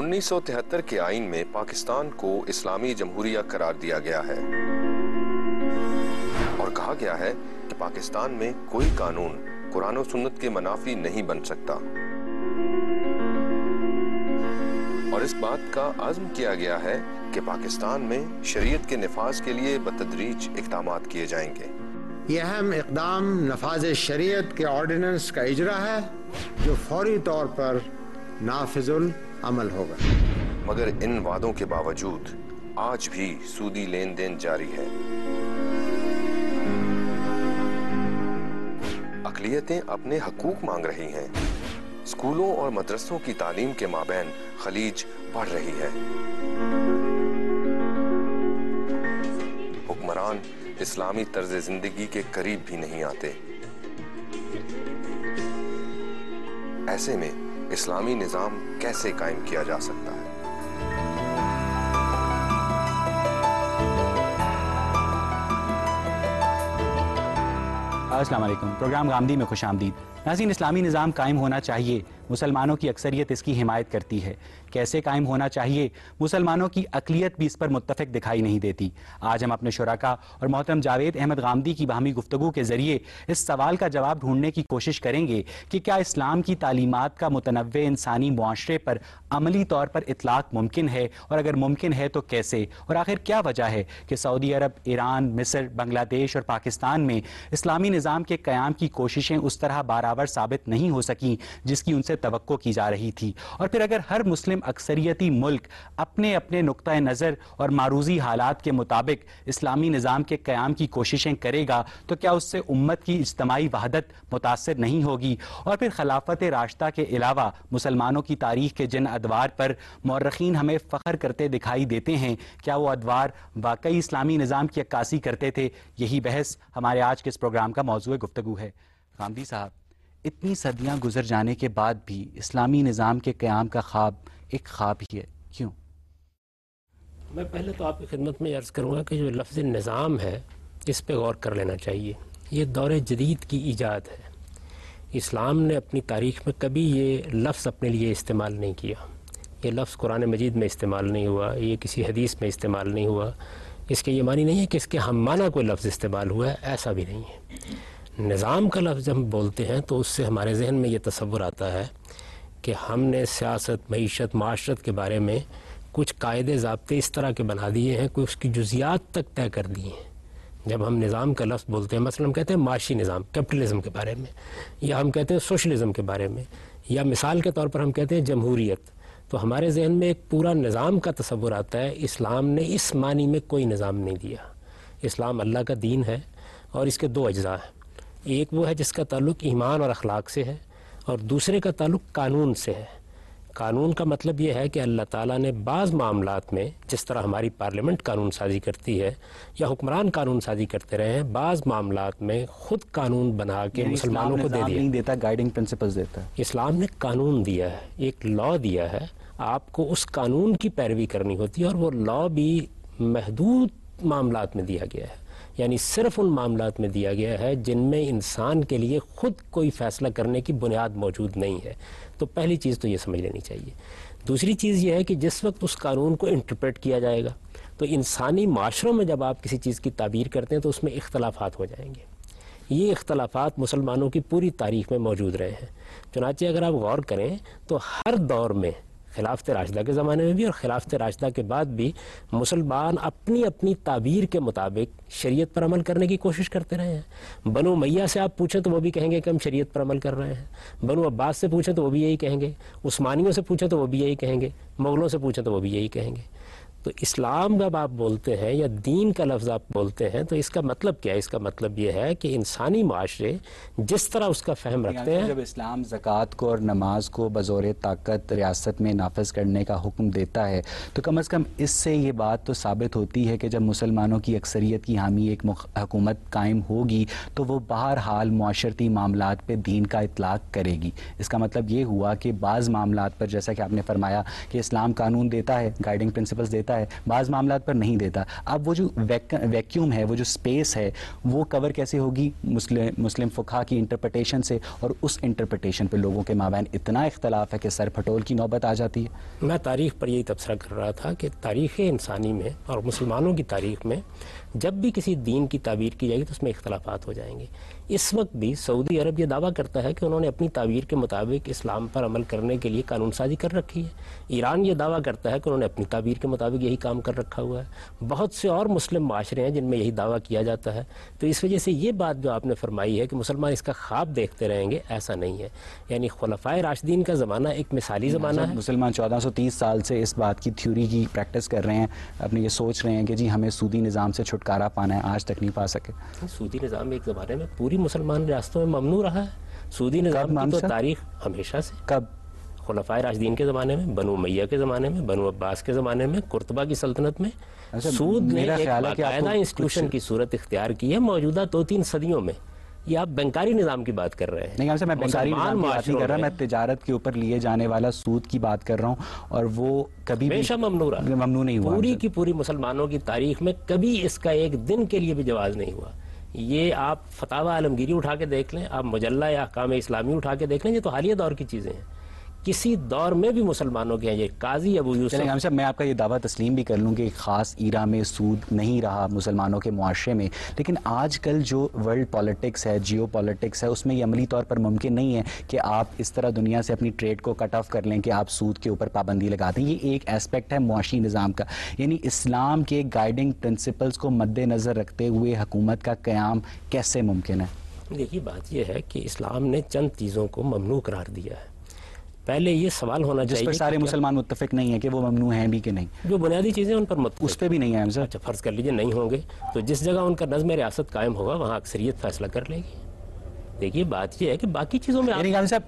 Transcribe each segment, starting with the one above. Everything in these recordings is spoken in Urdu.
1973 کے آئین میں پاکستان کو اسلامی جمہوریہ قرار دیا گیا ہے اور کہا گیا ہے کہ پاکستان میں کوئی قانون قرآن و سنت کے منافی نہیں بن سکتا، اور اس بات کا عزم کیا گیا ہے کہ پاکستان میں شریعت کے نفاذ کے لیے بتدریج اقدامات کیے جائیں گے۔ یہ اہم اقدام نفاذ شریعت کے آرڈیننس کا اجرا ہے جو فوری طور پر نافذ العمل ہوگا۔ مگر ان وعدوں کے باوجود آج بھی سودی لین دین جاری ہے۔ اقلیتیں اپنے حقوق مانگ رہی ہیں، اسکولوں اور مدرسوں کی تعلیم کے مابین خلیج بڑھ رہی ہے، حکمران اسلامی طرز زندگی کے قریب بھی نہیں آتے۔ ایسے میں اسلامی نظام کیسے قائم کیا جا سکتا ہے؟ السلام علیکم، پروگرام غامدی میں خوش آمدید۔ ناظرین، اسلامی نظام قائم ہونا چاہیے، مسلمانوں کی اکثریت اس کی حمایت کرتی ہے۔ کیسے قائم ہونا چاہیے، مسلمانوں کی اقلیت بھی اس پر متفق دکھائی نہیں دیتی۔ آج ہم اپنے شرکاء اور محترم جاوید احمد غامدی کی باہمی گفتگو کے ذریعے اس سوال کا جواب ڈھونڈنے کی کوشش کریں گے کہ کیا اسلام کی تعلیمات کا متنوع انسانی معاشرے پر عملی طور پر اطلاق ممکن ہے، اور اگر ممکن ہے تو کیسے، اور آخر کیا وجہ ہے کہ سعودی عرب، ایران، مصر، بنگلہ دیش اور پاکستان میں اسلامی نظام کے قیام کی کوششیں اس طرح بارآور ثابت نہیں ہو سکیں جس کی ان سے توقع کی جا رہی تھی، اور پھر اگر ہر مسلم اکثریتی ملک اپنے اپنے نقطہ نظر اور معروضی حالات کے مطابق اسلامی نظام کے قیام کی کوششیں کرے گا تو کیا اس سے امت کی اجتماعی وحدت متاثر نہیں ہوگی؟ اور پھر خلافت راشدہ کے علاوہ مسلمانوں کی تاریخ کے جن ادوار پر مورخین ہمیں فخر کرتے دکھائی دیتے ہیں، کیا وہ ادوار واقعی اسلامی نظام کی عکاسی کرتے تھے؟ یہی بحث ہمارے آج کے اس پروگرام کا موضوع گفتگو ہے۔ غامدی صاحب، اتنی صدیاں گزر جانے کے بعد بھی اسلامی نظام کے قیام کا خواب ایک خواب ہی ہے، کیوں؟ میں پہلے تو آپ کی خدمت میں عرض کروں گا کہ جو لفظ نظام ہے اس پہ غور کر لینا چاہیے۔ یہ دور جدید کی ایجاد ہے، اسلام نے اپنی تاریخ میں کبھی یہ لفظ اپنے لیے استعمال نہیں کیا۔ یہ لفظ قرآن مجید میں استعمال نہیں ہوا، یہ کسی حدیث میں استعمال نہیں ہوا۔ اس کے یہ معنی نہیں ہے کہ اس کے ہم معنی کوئی لفظ استعمال ہوا ہے، ایسا بھی نہیں ہے۔ نظام کا لفظ جب ہم بولتے ہیں تو اس سے ہمارے ذہن میں یہ تصور آتا ہے کہ ہم نے سیاست، معیشت، معاشرت کے بارے میں کچھ قاعدے ضابطے اس طرح کے بنا دیے ہیں، کوئی اس کی جزیات تک طے کر دی ہیں۔ جب ہم نظام کا لفظ بولتے ہیں، مثلا ہم کہتے ہیں معاشی نظام، کیپٹلزم کے بارے میں، یا ہم کہتے ہیں سوشلزم کے بارے میں، یا مثال کے طور پر ہم کہتے ہیں جمہوریت، تو ہمارے ذہن میں ایک پورا نظام کا تصور آتا ہے۔ اسلام نے اس معنی میں کوئی نظام نہیں دیا۔ اسلام اللہ کا دین ہے اور اس کے دو اجزاء ہیں، ایک وہ ہے جس کا تعلق ایمان اور اخلاق سے ہے، اور دوسرے کا تعلق قانون سے ہے۔ قانون کا مطلب یہ ہے کہ اللہ تعالیٰ نے بعض معاملات میں، جس طرح ہماری پارلیمنٹ قانون سازی کرتی ہے یا حکمران قانون سازی کرتے رہے ہیں، بعض معاملات میں خود قانون بنا کے مسلمانوں کو دے دیا۔ نہیں دیتا، گائیڈنگ پرنسپلز دیتا ہے۔ اسلام نے قانون دیا ہے، ایک لا دیا ہے، آپ کو اس قانون کی پیروی کرنی ہوتی ہے، اور وہ لا بھی محدود معاملات میں دیا گیا ہے، یعنی صرف ان معاملات میں دیا گیا ہے جن میں انسان کے لیے خود کوئی فیصلہ کرنے کی بنیاد موجود نہیں ہے۔ تو پہلی چیز تو یہ سمجھ لینی چاہیے۔ دوسری چیز یہ ہے کہ جس وقت اس قانون کو انٹرپریٹ کیا جائے گا تو انسانی معاشروں میں جب آپ کسی چیز کی تعبیر کرتے ہیں تو اس میں اختلافات ہو جائیں گے۔ یہ اختلافات مسلمانوں کی پوری تاریخ میں موجود رہے ہیں۔ چنانچہ اگر آپ غور کریں تو ہر دور میں، خلافت راشدہ کے زمانے میں بھی اور خلافت راشدہ کے بعد بھی، مسلمان اپنی اپنی تعبیر کے مطابق شریعت پر عمل کرنے کی کوشش کرتے رہے ہیں۔ بنو امیہ سے آپ پوچھیں تو وہ بھی کہیں گے کہ ہم شریعت پر عمل کر رہے ہیں، بنو عباس سے پوچھیں تو وہ بھی یہی کہیں گے، عثمانیوں سے پوچھیں تو وہ بھی یہی کہیں گے، مغلوں سے پوچھیں تو وہ بھی یہی کہیں گے۔ تو اسلام جب آپ بولتے ہیں یا دین کا لفظ آپ بولتے ہیں تو اس کا مطلب کیا ہے؟ اس کا مطلب یہ ہے کہ انسانی معاشرے جس طرح اس کا فہم رکھتے ہیں، جب اسلام زکوٰۃ کو اور نماز کو بزور طاقت ریاست میں نافذ کرنے کا حکم دیتا ہے تو کم از کم اس سے یہ بات تو ثابت ہوتی ہے کہ جب مسلمانوں کی اکثریت کی حامی ایک حکومت قائم ہوگی تو وہ بہرحال معاشرتی معاملات پہ دین کا اطلاق کرے گی۔ اس کا مطلب یہ ہوا کہ بعض معاملات پر، جیسا کہ آپ نے فرمایا کہ اسلام قانون دیتا ہے، گائیڈنگ پرنسپلز دیتا دیتا ہے, بعض معاملات پر نہیں دیتا. اب وہ جو ویکیوم ہے, وہ جو اسپیس ہے, وہ کور کیسے ہوگی مسلم فقہا کی انٹرپریٹیشن سے, اور اس انٹرپریٹیشن پہ لوگوں کے مابین اتنا اختلاف ہے کہ سر پھٹول کی نوبت آ جاتی ہے. میں تاریخ پر یہی تبصرہ کر رہا تھا کہ تاریخ انسانی میں اور مسلمانوں کی تاریخ میں جب بھی کسی دین کی تعبیر کی جائے گی تو اس میں اختلافات ہو جائیں گے. اس وقت بھی سعودی عرب یہ دعویٰ کرتا ہے کہ انہوں نے اپنی تعبیر کے مطابق اسلام پر عمل کرنے کے لیے قانون سازی کر رکھی ہے. ایران یہ دعویٰ کرتا ہے کہ انہوں نے اپنی تعبیر کے مطابق یہی کام کر رکھا ہوا ہے. بہت سے اور مسلم معاشرے ہیں جن میں یہی دعویٰ کیا جاتا ہے. تو اس وجہ سے یہ بات جو آپ نے فرمائی ہے کہ مسلمان اس کا خواب دیکھتے رہیں گے, ایسا نہیں ہے. یعنی خلفائے راشدین کا زمانہ ایک مثالی زمانہ ہے. مسلمان 1430 سال سے اس بات کی تھیوری کی پریکٹس کر رہے ہیں, اپنے یہ سوچ رہے ہیں کہ جی ہمیں سودی نظام سے چھٹکارا پانا ہے, آج تک نہیں پا سکے. سودی نظام ایک زمانے میں پوری مسلمان ریاستوں میں ممنوع رہا ہے. سودی نظام کی تو تاریخ ہمیشہ سے, کب؟ خلفائے راشدین کے زمانے میں, بنو امیہ کے زمانے میں, بنو عباس کے زمانے میں, قرطبہ کی سلطنت میں سود نے ایک باقاعدہ انسٹیٹیوشن کی صورت اختیار کی ہے موجودہ 2-3 صدیوں میں. یہ آپ بنکاری نظام کی بات کر رہے ہیں. نہیں, میں بنکاری نظام کی بات نہیں کر رہا, میں تجارت کے اوپر لیے جانے والا سود کی بات کر رہا ہوں, اور وہ کبھی ہمیشہ ممنوع رہا, ممنوع نہیں ہوا. پوری کی پوری مسلمانوں کی تاریخ میں کبھی اس کا ایک دن کے لیے بھی جواز نہیں ہوا. یہ آپ فتاوی عالمگیری اٹھا کے دیکھ لیں, آپ مجلہ یا احکام اسلامی اٹھا کے دیکھ لیں, یہ تو حالیہ دور کی چیزیں ہیں. کسی دور میں بھی مسلمانوں کے ہیں. یہ قاضی ابو یوسف, میں آپ کا یہ دعویٰ تسلیم بھی کر لوں کہ ایک خاص ایرا میں سود نہیں رہا مسلمانوں کے معاشرے میں, لیکن آج کل جو ورلڈ پالیٹکس ہے, جیو پالیٹکس ہے, اس میں یہ عملی طور پر ممکن نہیں ہے کہ آپ اس طرح دنیا سے اپنی ٹریڈ کو کٹ آف کر لیں کہ آپ سود کے اوپر پابندی لگا دیں. یہ ایک ایسپیکٹ ہے معاشی نظام کا. یعنی اسلام کے گائیڈنگ پرنسپلز کو مد نظر رکھتے ہوئے حکومت کا قیام کیسے ممکن ہے؟ دیکھیے بات یہ ہے کہ اسلام نے چند چیزوں کو ممنوع قرار دیا ہے. پہلے یہ سوال ہونا چاہیے, جس پر سارے مسلمان متفق نہیں ہیں کہ وہ ممنوع ہیں بھی کہ نہیں. جو بنیادی چیزیں ان پر متفق, اس پہ بھی نہیں ہے. اچھا فرض کر لیجئے نہیں ہوں گے, تو جس جگہ ان کا نظم ریاست قائم ہوگا وہاں اکثریت فیصلہ کر لے گی. دیکھیے بات یہ ہے کہ باقی چیزوں میں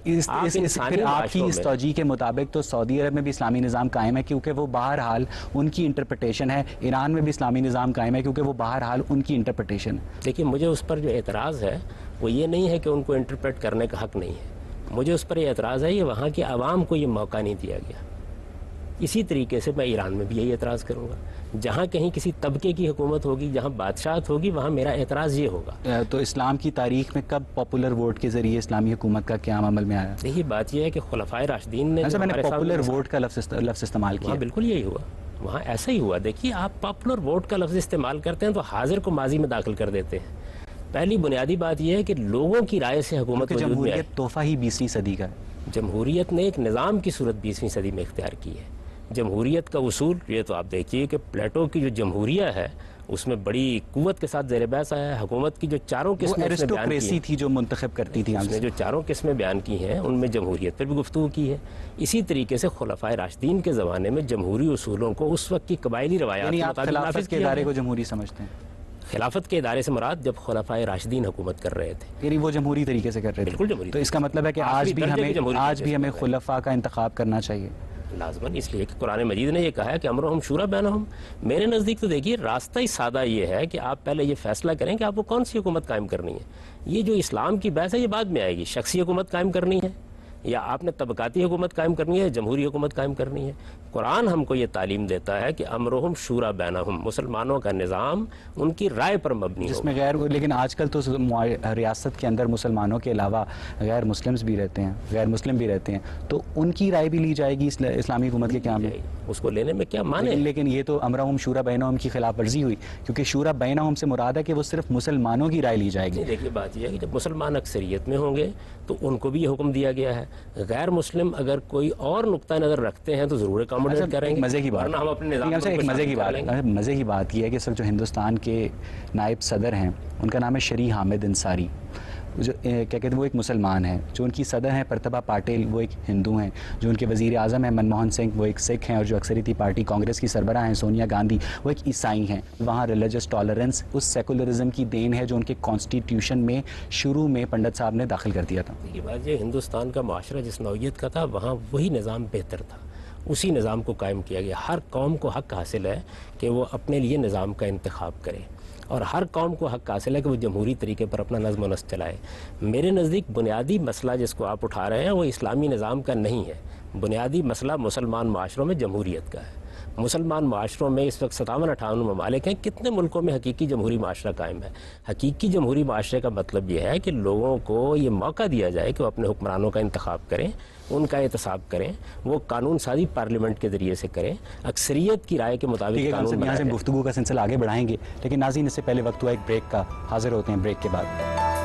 آپ کی اس توجیہ کے مطابق تو سعودی عرب میں بھی اسلامی نظام قائم ہے کیونکہ وہ بہرحال ان کی انٹرپریٹیشن ہے. ایران میں بھی اسلامی نظام قائم ہے کیونکہ وہ بہرحال ان کی انٹرپریٹیشن ہے. دیکھیے مجھے اس پر جو اعتراض ہے وہ یہ نہیں ہے کہ ان کو انٹرپریٹ کرنے کا حق نہیں ہے. مجھے اس پر یہ اعتراض ہے یہ وہاں کے عوام کو یہ موقع نہیں دیا گیا. اسی طریقے سے میں ایران میں بھی یہی اعتراض کروں گا. جہاں کہیں کسی طبقے کی حکومت ہوگی, جہاں بادشاہت ہوگی, وہاں میرا اعتراض یہ ہوگا. تو اسلام کی تاریخ میں کب پاپولر ووٹ کے ذریعے اسلامی حکومت کا قیام عمل میں آیا؟ دیکھیے بات یہ ہے کہ خلفائے راشدین نے پاپولر ووٹ کا لفظ استعمال کیا. بالکل یہی ہوا, وہاں ایسا ہی ہوا. دیکھیے آپ پاپولر ووٹ کا لفظ استعمال کرتے ہیں تو حاضر کو ماضی میں داخل کر دیتے ہیں. پہلی بنیادی بات یہ ہے کہ لوگوں کی رائے سے حکومت وجود میں آئی. جمہوریت تحفہ ہی 20ویں صدی کا ہے. جمہوریت نے ایک نظام کی صورت 20ویں صدی میں اختیار کی ہے. جمہوریت کا اصول یہ تو آپ دیکھیے کہ پلیٹو کی جو جمہوریہ ہے اس میں بڑی قوت کے ساتھ زیر بحث آیا ہے. حکومت کی جو چاروں قسمیں ایرسٹوکریسی تھی جو منتخب کرتی تھی, اس نے جو چاروں قسمیں بیان کی ہیں ان میں جمہوریت پر بھی گفتگو کی ہے. اسی طریقے سے خلفائے راشدین کے زمانے میں جمہوری اصولوں کو اس وقت کی قبائلی روایات کے مطابق خلافت کے ادارے کو جمہوری سمجھتے ہیں؟ خلافت کے ادارے سے مراد جب خلفائے راشدین حکومت کر رہے تھے, یعنی وہ جمہوری طریقے سے کر رہے تھے. بالکل جمہوری. تو اس کا مطلب ہے کہ آج بھی ہمیں خلفاء کا انتخاب کرنا چاہیے لازماً, اس لیے کہ قرآن مجید نے یہ کہا ہے کہ امرہم شورا بینہم. میرے نزدیک تو دیکھیے راستہ ہی سادہ یہ ہے کہ آپ پہلے یہ فیصلہ کریں کہ آپ کو کون سی حکومت قائم کرنی ہے. یہ جو اسلام کی بحث ہے یہ بعد میں آئے گی. شخصی حکومت قائم کرنی ہے یا آپ نے طبقاتی حکومت قائم کرنی ہے, جمہوری حکومت قائم کرنی ہے. قرآن ہم کو یہ تعلیم دیتا ہے کہ امرہم شورا بینہم, مسلمانوں کا نظام ان کی رائے پر مبنی ہو. جس میں لیکن آج کل تو ریاست کے اندر مسلمانوں کے علاوہ غیر مسلمز بھی رہتے ہیں, غیر مسلم بھی رہتے ہیں, تو ان کی رائے بھی لی جائے گی اسلامی حکومت کے قیام میں. اس کو لینے میں کیا معنی ہے؟ لیکن یہ تو امرہم شورا بینہم کی خلاف ورزی ہوئی, کیونکہ شورا بینہم سے مراد ہے کہ وہ صرف مسلمانوں کی رائے لی جائے گی. دیکھیے بات یہ ہے کہ جب مسلمان اکثریت میں ہوں گے تو ان کو بھی یہ حکم دیا گیا ہے. غیر مسلم اگر کوئی اور نقطہ نظر رکھتے ہیں تو ضرور اکاموڈیٹ کریں گے. مزے کی بات, ہم اپنے نظام مزے کی بات یہ ہے کہ سر جو ہندوستان کے نائب صدر ہیں ان کا نام ہے شری حامد انصاری, جو کیا کہتے ہیں وہ ایک مسلمان ہیں. جو ان کی صدر ہیں پرتبھا پاٹل وہ ایک ہندو ہیں. جو ان کے وزیر اعظم ہیں منموہن سنگھ وہ ایک سکھ ہیں, اور جو اکثریتی پارٹی کانگریس کی سربراہ ہیں سونیا گاندھی وہ ایک عیسائی ہیں. وہاں ریلیجس ٹالرنس اس سیکولرزم کی دین ہے جو ان کے کانسٹیٹیوشن میں شروع میں پنڈت صاحب نے داخل کر دیا تھا. یہ بات یہ ہندوستان کا معاشرہ جس نوعیت کا تھا وہاں وہی نظام بہتر تھا, اسی نظام کو قائم کیا گیا. ہر قوم کو حق حاصل ہے کہ وہ اپنے لیے نظام کا انتخاب کرے, اور ہر قوم کو حق حاصل ہے کہ وہ جمہوری طریقے پر اپنا نظم و نسق چلائے. میرے نزدیک بنیادی مسئلہ جس کو آپ اٹھا رہے ہیں وہ اسلامی نظام کا نہیں ہے. بنیادی مسئلہ مسلمان معاشروں میں جمہوریت کا ہے. مسلمان معاشروں میں اس وقت 57-58 ممالک ہیں. کتنے ملکوں میں حقیقی جمہوری معاشرہ قائم ہے؟ حقیقی جمہوری معاشرے کا مطلب یہ ہے کہ لوگوں کو یہ موقع دیا جائے کہ وہ اپنے حکمرانوں کا انتخاب کریں, ان کا احتساب کریں, وہ قانون سازی پارلیمنٹ کے ذریعے سے کریں, اکثریت کی رائے کے مطابق قانون یہاں بنائیں. سے گفتگو کا سلسلہ آگے بڑھائیں گے, لیکن ناظرین اس سے پہلے وقت ہوا ایک بریک کا. حاضر ہوتے ہیں بریک کے بعد.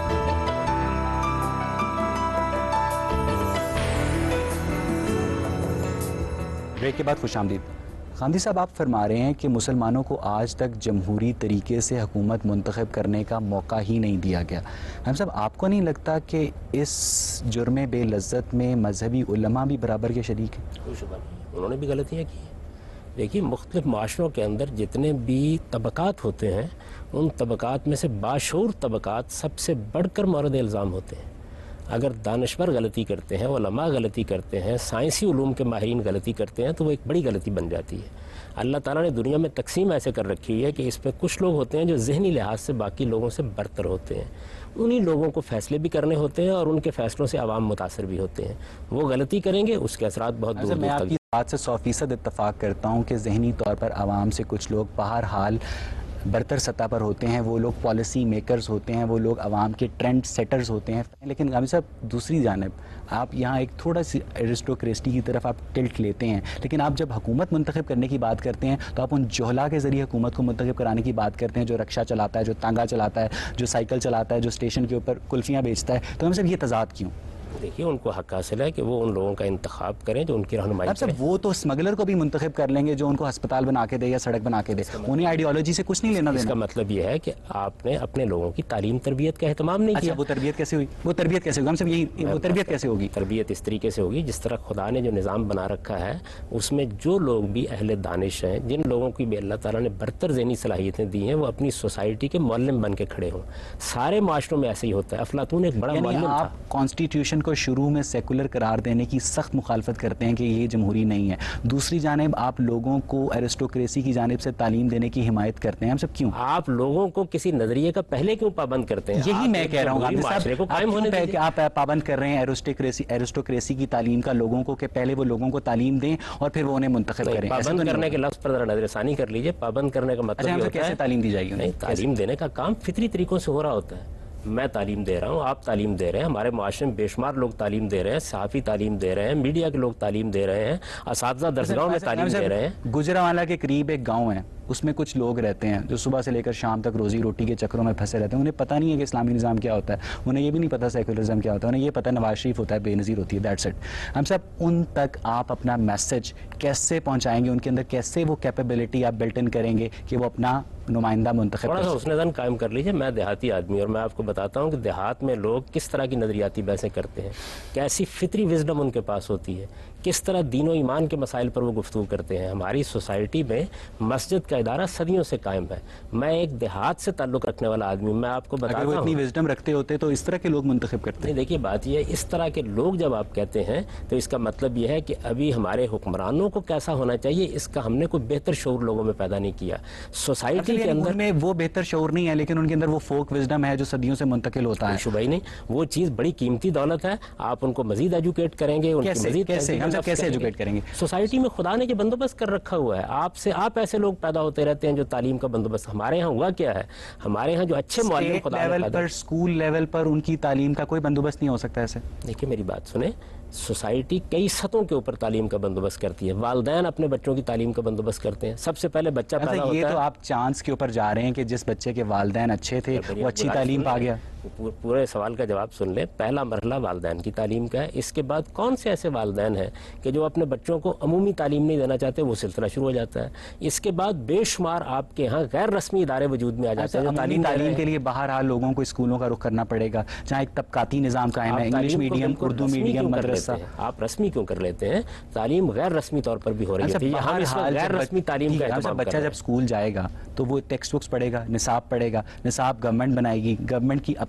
بریک کے بعد خوش آمدید. خاندی صاحب, آپ فرما رہے ہیں کہ مسلمانوں کو آج تک جمہوری طریقے سے حکومت منتخب کرنے کا موقع ہی نہیں دیا گیا. ہم صاحب, آپ کو نہیں لگتا کہ اس جرم بے لذت میں مذہبی علماء بھی برابر کے شریک ہیں؟ کوئی شبہ نہیں, انہوں نے بھی غلطیاں کی ہیں. دیکھیے, مختلف معاشروں کے اندر جتنے بھی طبقات ہوتے ہیں, ان طبقات میں سے باشعور طبقات سب سے بڑھ کر مورد الزام ہوتے ہیں. اگر دانشور غلطی کرتے ہیں, علماء غلطی کرتے ہیں, سائنسی علوم کے ماہرین غلطی کرتے ہیں, تو وہ ایک بڑی غلطی بن جاتی ہے. اللہ تعالیٰ نے دنیا میں تقسیم ایسے کر رکھی ہے کہ اس میں کچھ لوگ ہوتے ہیں جو ذہنی لحاظ سے باقی لوگوں سے برتر ہوتے ہیں. انہی لوگوں کو فیصلے بھی کرنے ہوتے ہیں اور ان کے فیصلوں سے عوام متاثر بھی ہوتے ہیں. وہ غلطی کریں گے, اس کے اثرات بہت دور میں دور آپ تک. کی بات سے 100% اتفاق کرتا ہوں کہ ذہنی طور پر عوام سے کچھ لوگ بہرحال برتر سطح پر ہوتے ہیں, وہ لوگ پالیسی میکرز ہوتے ہیں, وہ لوگ عوام کے ٹرینڈ سیٹرز ہوتے ہیں. لیکن غامی صاحب, دوسری جانب آپ یہاں ایک تھوڑا سی ایرسٹوکریسی کی طرف آپ ٹلٹ لیتے ہیں, لیکن آپ جب حکومت منتخب کرنے کی بات کرتے ہیں تو آپ ان جوہلا کے ذریعے حکومت کو منتخب کرانے کی بات کرتے ہیں, جو رکشہ چلاتا ہے, جو تانگا چلاتا ہے, جو سائیکل چلاتا ہے, جو اسٹیشن کے اوپر کلفیاں بیچتا ہے. تو ہم صاحب یہ تضاد کیوں؟ دیکھیے, ان کو حق حاصل ہے کہ وہ ان لوگوں کا انتخاب کریں جو ان کی رہنمائی کریں. وہ تو اسمگلر کو بھی منتخب کر لیں گے جو ان کو ہسپتال بنا کے دے یا سڑک بنا کے دے, انہیں آئیڈیالوجی سے کچھ نہیں لینا دینا. اس کا مطلب یہ ہے کہ آپ نے اپنے لوگوں کی تعلیم تربیت کا اہتمام نہیں کیا. وہ تربیت کیسے ہوئی؟ وہ تربیت کیسے ہوگی؟ ہم سب یہی, وہ تربیت کیسے ہوگی؟ تربیت اس طریقے سے ہوگی جس طرح خدا نے جو نظام بنا رکھا ہے, اس میں جو لوگ بھی اہل دانش ہیں, جن لوگوں کی بھی اللہ تعالیٰ نے برتر ذہنی صلاحیتیں دی ہیں, وہ اپنی سوسائٹی کے معلم بن کے کھڑے ہوں. سارے معاشروں میں ایسے ہی ہوتا ہے. افلاطون ایک بڑا معلم تھا. آپ کانسٹیٹیوشن کو شروع میں سیکولر قرار دینے کی سخت مخالفت کرتے ہیں کہ یہ جمہوری نہیں ہے, دوسری جانب آپ لوگوں کو ایرسٹوکریسی کی جانب سے تعلیم دینے کی حمایت کرتے ہیں. ہم سب کیوں؟ آپ لوگوں کو کسی نظریے کا پہلے کیوں پابند کرتے ہیں؟ یہی میں کہہ رہا ہوں معاشرے کو قائم ہونے دیجیے. کہ آپ پابند کر رہے ہیں ایرسٹوکریسی کی تعلیم کا لوگوں کو, کہ پہلے وہ لوگوں کو تعلیم دیں اور پھر وہ انہیں منتخب کریں. پابند کرنے کے لفظ پر ذرا نظر ثانی کر لیجئے. پابند کرنے کا مطلب یہ ہوتا ہے کیسے تعلیم دی جائے گی؟ نہیں, تعلیم دینے کا کام فطری طریقوں سے ہو رہا ہوتا ہے. میں تعلیم دے رہا ہوں, آپ تعلیم دے رہے ہیں, ہمارے معاشرے میں بے شمار لوگ تعلیم دے رہے ہیں, صحافی تعلیم دے رہے ہیں, میڈیا کے لوگ تعلیم دے رہے ہیں, اساتذہ درسگاہوں میں تعلیم دے رہے ہیں. گجرانوالہ کے قریب ایک گاؤں ہے, اس میں کچھ لوگ رہتے ہیں جو صبح سے لے کر شام تک روزی روٹی کے چکروں میں پھنسے رہتے ہیں. انہیں پتہ نہیں ہے کہ اسلامی نظام کیا ہوتا ہے, انہیں یہ بھی نہیں پتہ سیکولرزم کیا ہوتا ہے, انہیں یہ پتہ نواز شریف ہوتا ہے, بے نظیر ہوتی ہے, دیٹس اٹ. ہم سب ان تک آپ اپنا میسج کیسے پہنچائیں گے, ان کے اندر کیسے وہ کیپیبلٹی آپ بلٹ ان کریں گے کہ وہ اپنا نمائندہ منتخب تھوڑا سا حسن زن قائم کر لیجئے. میں دیہاتی آدمی, اور میں آپ کو بتاتا ہوں کہ دیہات میں لوگ کس طرح کی نظریاتی بحثیں کرتے ہیں, کیسی فطری وزڈم ان کے پاس ہوتی ہے, کس طرح دین و ایمان کے مسائل پر وہ گفتگو کرتے ہیں. ہماری سوسائٹی میں مسجد کا ادارہ صدیوں سے قائم ہے. میں ایک دیہات سے تعلق رکھنے والا آدمی ہوں, میں آپ کو بتاتا ہوں. اگر وہ اتنی وزڈم رکھتے ہوتے تو اس طرح کے لوگ منتخب کرتے. نہیں, دیکھیے بات یہ ہے, اس طرح کے لوگ جب آپ کہتے ہیں تو اس کا مطلب یہ ہے کہ ابھی ہمارے حکمرانوں کو کیسا ہونا چاہیے اس کا ہم نے کوئی بہتر شعور لوگوں میں پیدا نہیں کیا. سوسائٹی کے اندر میں وہ بہتر شعور نہیں ہے, لیکن ان کے اندر وہ فوک وزڈم ہے جو صدیوں سے منتقل ہوتا ہے. شبہ ہی نہیں, وہ چیز بڑی قیمتی دولت ہے. آپ ان کو مزید ایجوکیٹ کریں گے, ان کی مزید کیسے ایجوکیٹ کریں گے؟ سوسائٹی میں خدا نے یہ بندوبست کر رکھا ہوا ہے. آپ ایسے لوگ پیدا ہوتے رہتے ہیں جو تعلیم کا بندوبست. ہمارے ہاں ہوا کیا ہے, ہمارے ہاں جو اچھے معلم خدا لیول پر, اسکول لیول پر ان کی تعلیم کا کوئی بندوبست نہیں ہو سکتا ایسے. دیکھیے میری بات سنیں, سوسائٹی کئی سطحوں کے اوپر تعلیم کا بندوبست کرتی ہے. والدین اپنے بچوں کی تعلیم کا بندوبست کرتے ہیں. سب سے پہلے بچہ پیدا ہوتا ہے. یہ تو آپ چانس کے اوپر جا رہے ہیں کہ جس بچے کے والدین اچھے تھے وہ اچھی تعلیم پا گیا. پورے سوال کا جواب سن لیں. پہلا مرحلہ والدین کی تعلیم کا ہے. اس کے بعد کون سے ایسے والدین ہیں کہ جو اپنے بچوں کو عمومی تعلیم نہیں دینا چاہتے, وہ سلسلہ شروع ہو جاتا ہے. اس کے بعد بے شمار آپ کے ہاں غیر رسمی ادارے وجود میں آ جاتے ہیں. تعلیم کے لیے بہرحال لوگوں کو اسکولوں کا رخ کرنا پڑے گا, جہاں ایک طبقاتی نظام قائم ہے, انگلش میڈیم, اردو میڈیم, مدرسہ. آپ رسمی کیوں کر لیتے ہیں؟ تعلیم غیر رسمی طور پر بھی ہو رہی ہے. ہم اس وقت غیر رسمی تعلیم کا اہتمام. بچہ جب اسکول جائے گا تو وہ ٹیکسٹ بکس پڑھے گا, نصاب پڑھے گا. نصاب گورنمنٹ بنائے گی, گورنمنٹ کی اپنی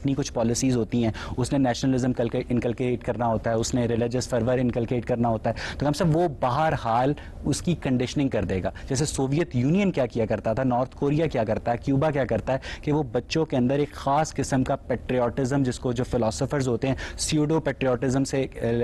اپنی کچھ پالیسیز ہوتی ہیں, اس نے نیشنلزم انکلکیٹ کرنا ہوتا ہے, اس نے ریلیجس فرور انکلکیٹ کرنا ہوتا ہے, تو ہم سب وہ بہرحال اس کی کنڈیشننگ کر دے گا. جیسے سوویت یونین کیا کرتا تھا, نارتھ کوریا کیا کرتا ہے, کیوبا کیا کرتا ہے, کہ وہ بچوں کے اندر ایک خاص قسم کا پیٹریوٹزم, جس کو جو فلاسفرز ہوتے ہیں سیوڈو پیٹریوٹزم سے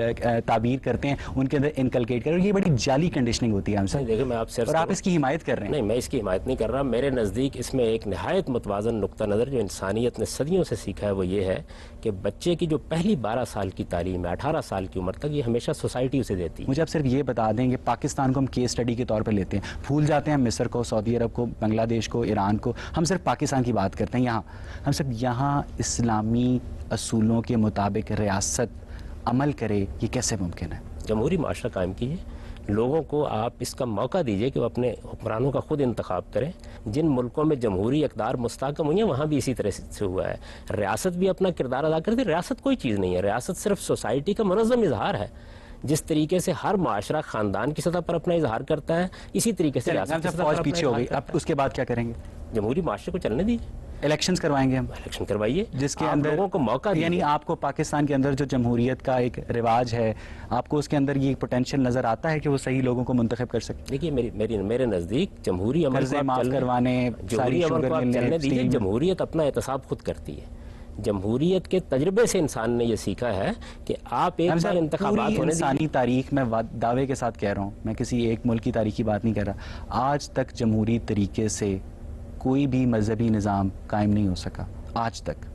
تعبیر کرتے ہیں, ان کے اندر انکلکیٹ کریں. یہ بڑی جعلی کنڈیشننگ ہوتی ہے ہم سے. دیکھیں میں آپ سے اور آپ اس کی حمایت کر رہے ہیں. نہیں, میں اس کی حمایت نہیں کر رہا. میرے نزدیک اس میں ایک نہایت متوازن نقطہ نظر جو انسانیت نے صدیوں سے سیکھا ہے وہ یہ ہے کہ بچے کی جو پہلی 12 سال کی تعلیم ہے 18 سال کی عمر تک, یہ ہمیشہ سوسائٹی اسے دیتی ہے. مجھے آپ صرف یہ بتا دیں کہ پاکستان کو ہم کیس اسٹڈی کے طور پہ لیتے ہیں, بھول جاتے ہیں مصر کو, سعودی عرب کو, بنگلہ دیش کو, ایران کو, ہم صرف پاکستان کی بات کرتے ہیں. ہم صرف یہاں اسلامی اصولوں کے مطابق ریاست عمل کرے, یہ کیسے ممکن ہے؟ جمہوری معاشرہ قائم کیجیے, لوگوں کو آپ اس کا موقع دیجئے کہ وہ اپنے حکمرانوں کا خود انتخاب کریں. جن ملکوں میں جمہوری اقدار مستحکم ہوئی ہیں وہاں بھی اسی طرح سے ہوا ہے. ریاست بھی اپنا کردار ادا کرتی ہے. ریاست کوئی چیز نہیں ہے, ریاست صرف سوسائٹی کا منظم اظہار ہے. جس طریقے سے ہر معاشرہ خاندان کی سطح پر اپنا اظہار کرتا ہے, اسی طریقے سے ریاست کی سطح پر فوج پیچھے ہو گئی, اب اس کے بعد کیا کریں گے؟ جمہوری معاشرے کو چلنے دیجیے, الیکشنز کروائیں گے ہم. الیکشن کروائیے جس کے آپ اندر لوگوں کو موقع دیجیے. یعنی آپ کو پاکستان کے اندر جو جمہوریت کا ایک رواج ہے, آپ کو اس کے اندر یہ پوٹینشیل نظر آتا ہے کہ وہ صحیح لوگوں کو منتخب کر سکتے؟ دیکھیے میرے نزدیک جمہوری عمل قرضے معاف کروانے, جمہوری عمل کو آپ چلنے دیجیے. جمہوریت اپنا احتساب خود کرتی ہے. جمہوریت کے تجربے سے انسان نے یہ سیکھا ہے کہ آپ ایک بار انتخابات ہونے انسانی تاریخ میں دعوے کے ساتھ کہہ رہا ہوں, میں کسی ایک ملک کی تاریخ کی بات نہیں کر رہا, آج تک جمہوری طریقے سے کوئی بھی مذہبی نظام قائم نہیں ہو سکا آج تک.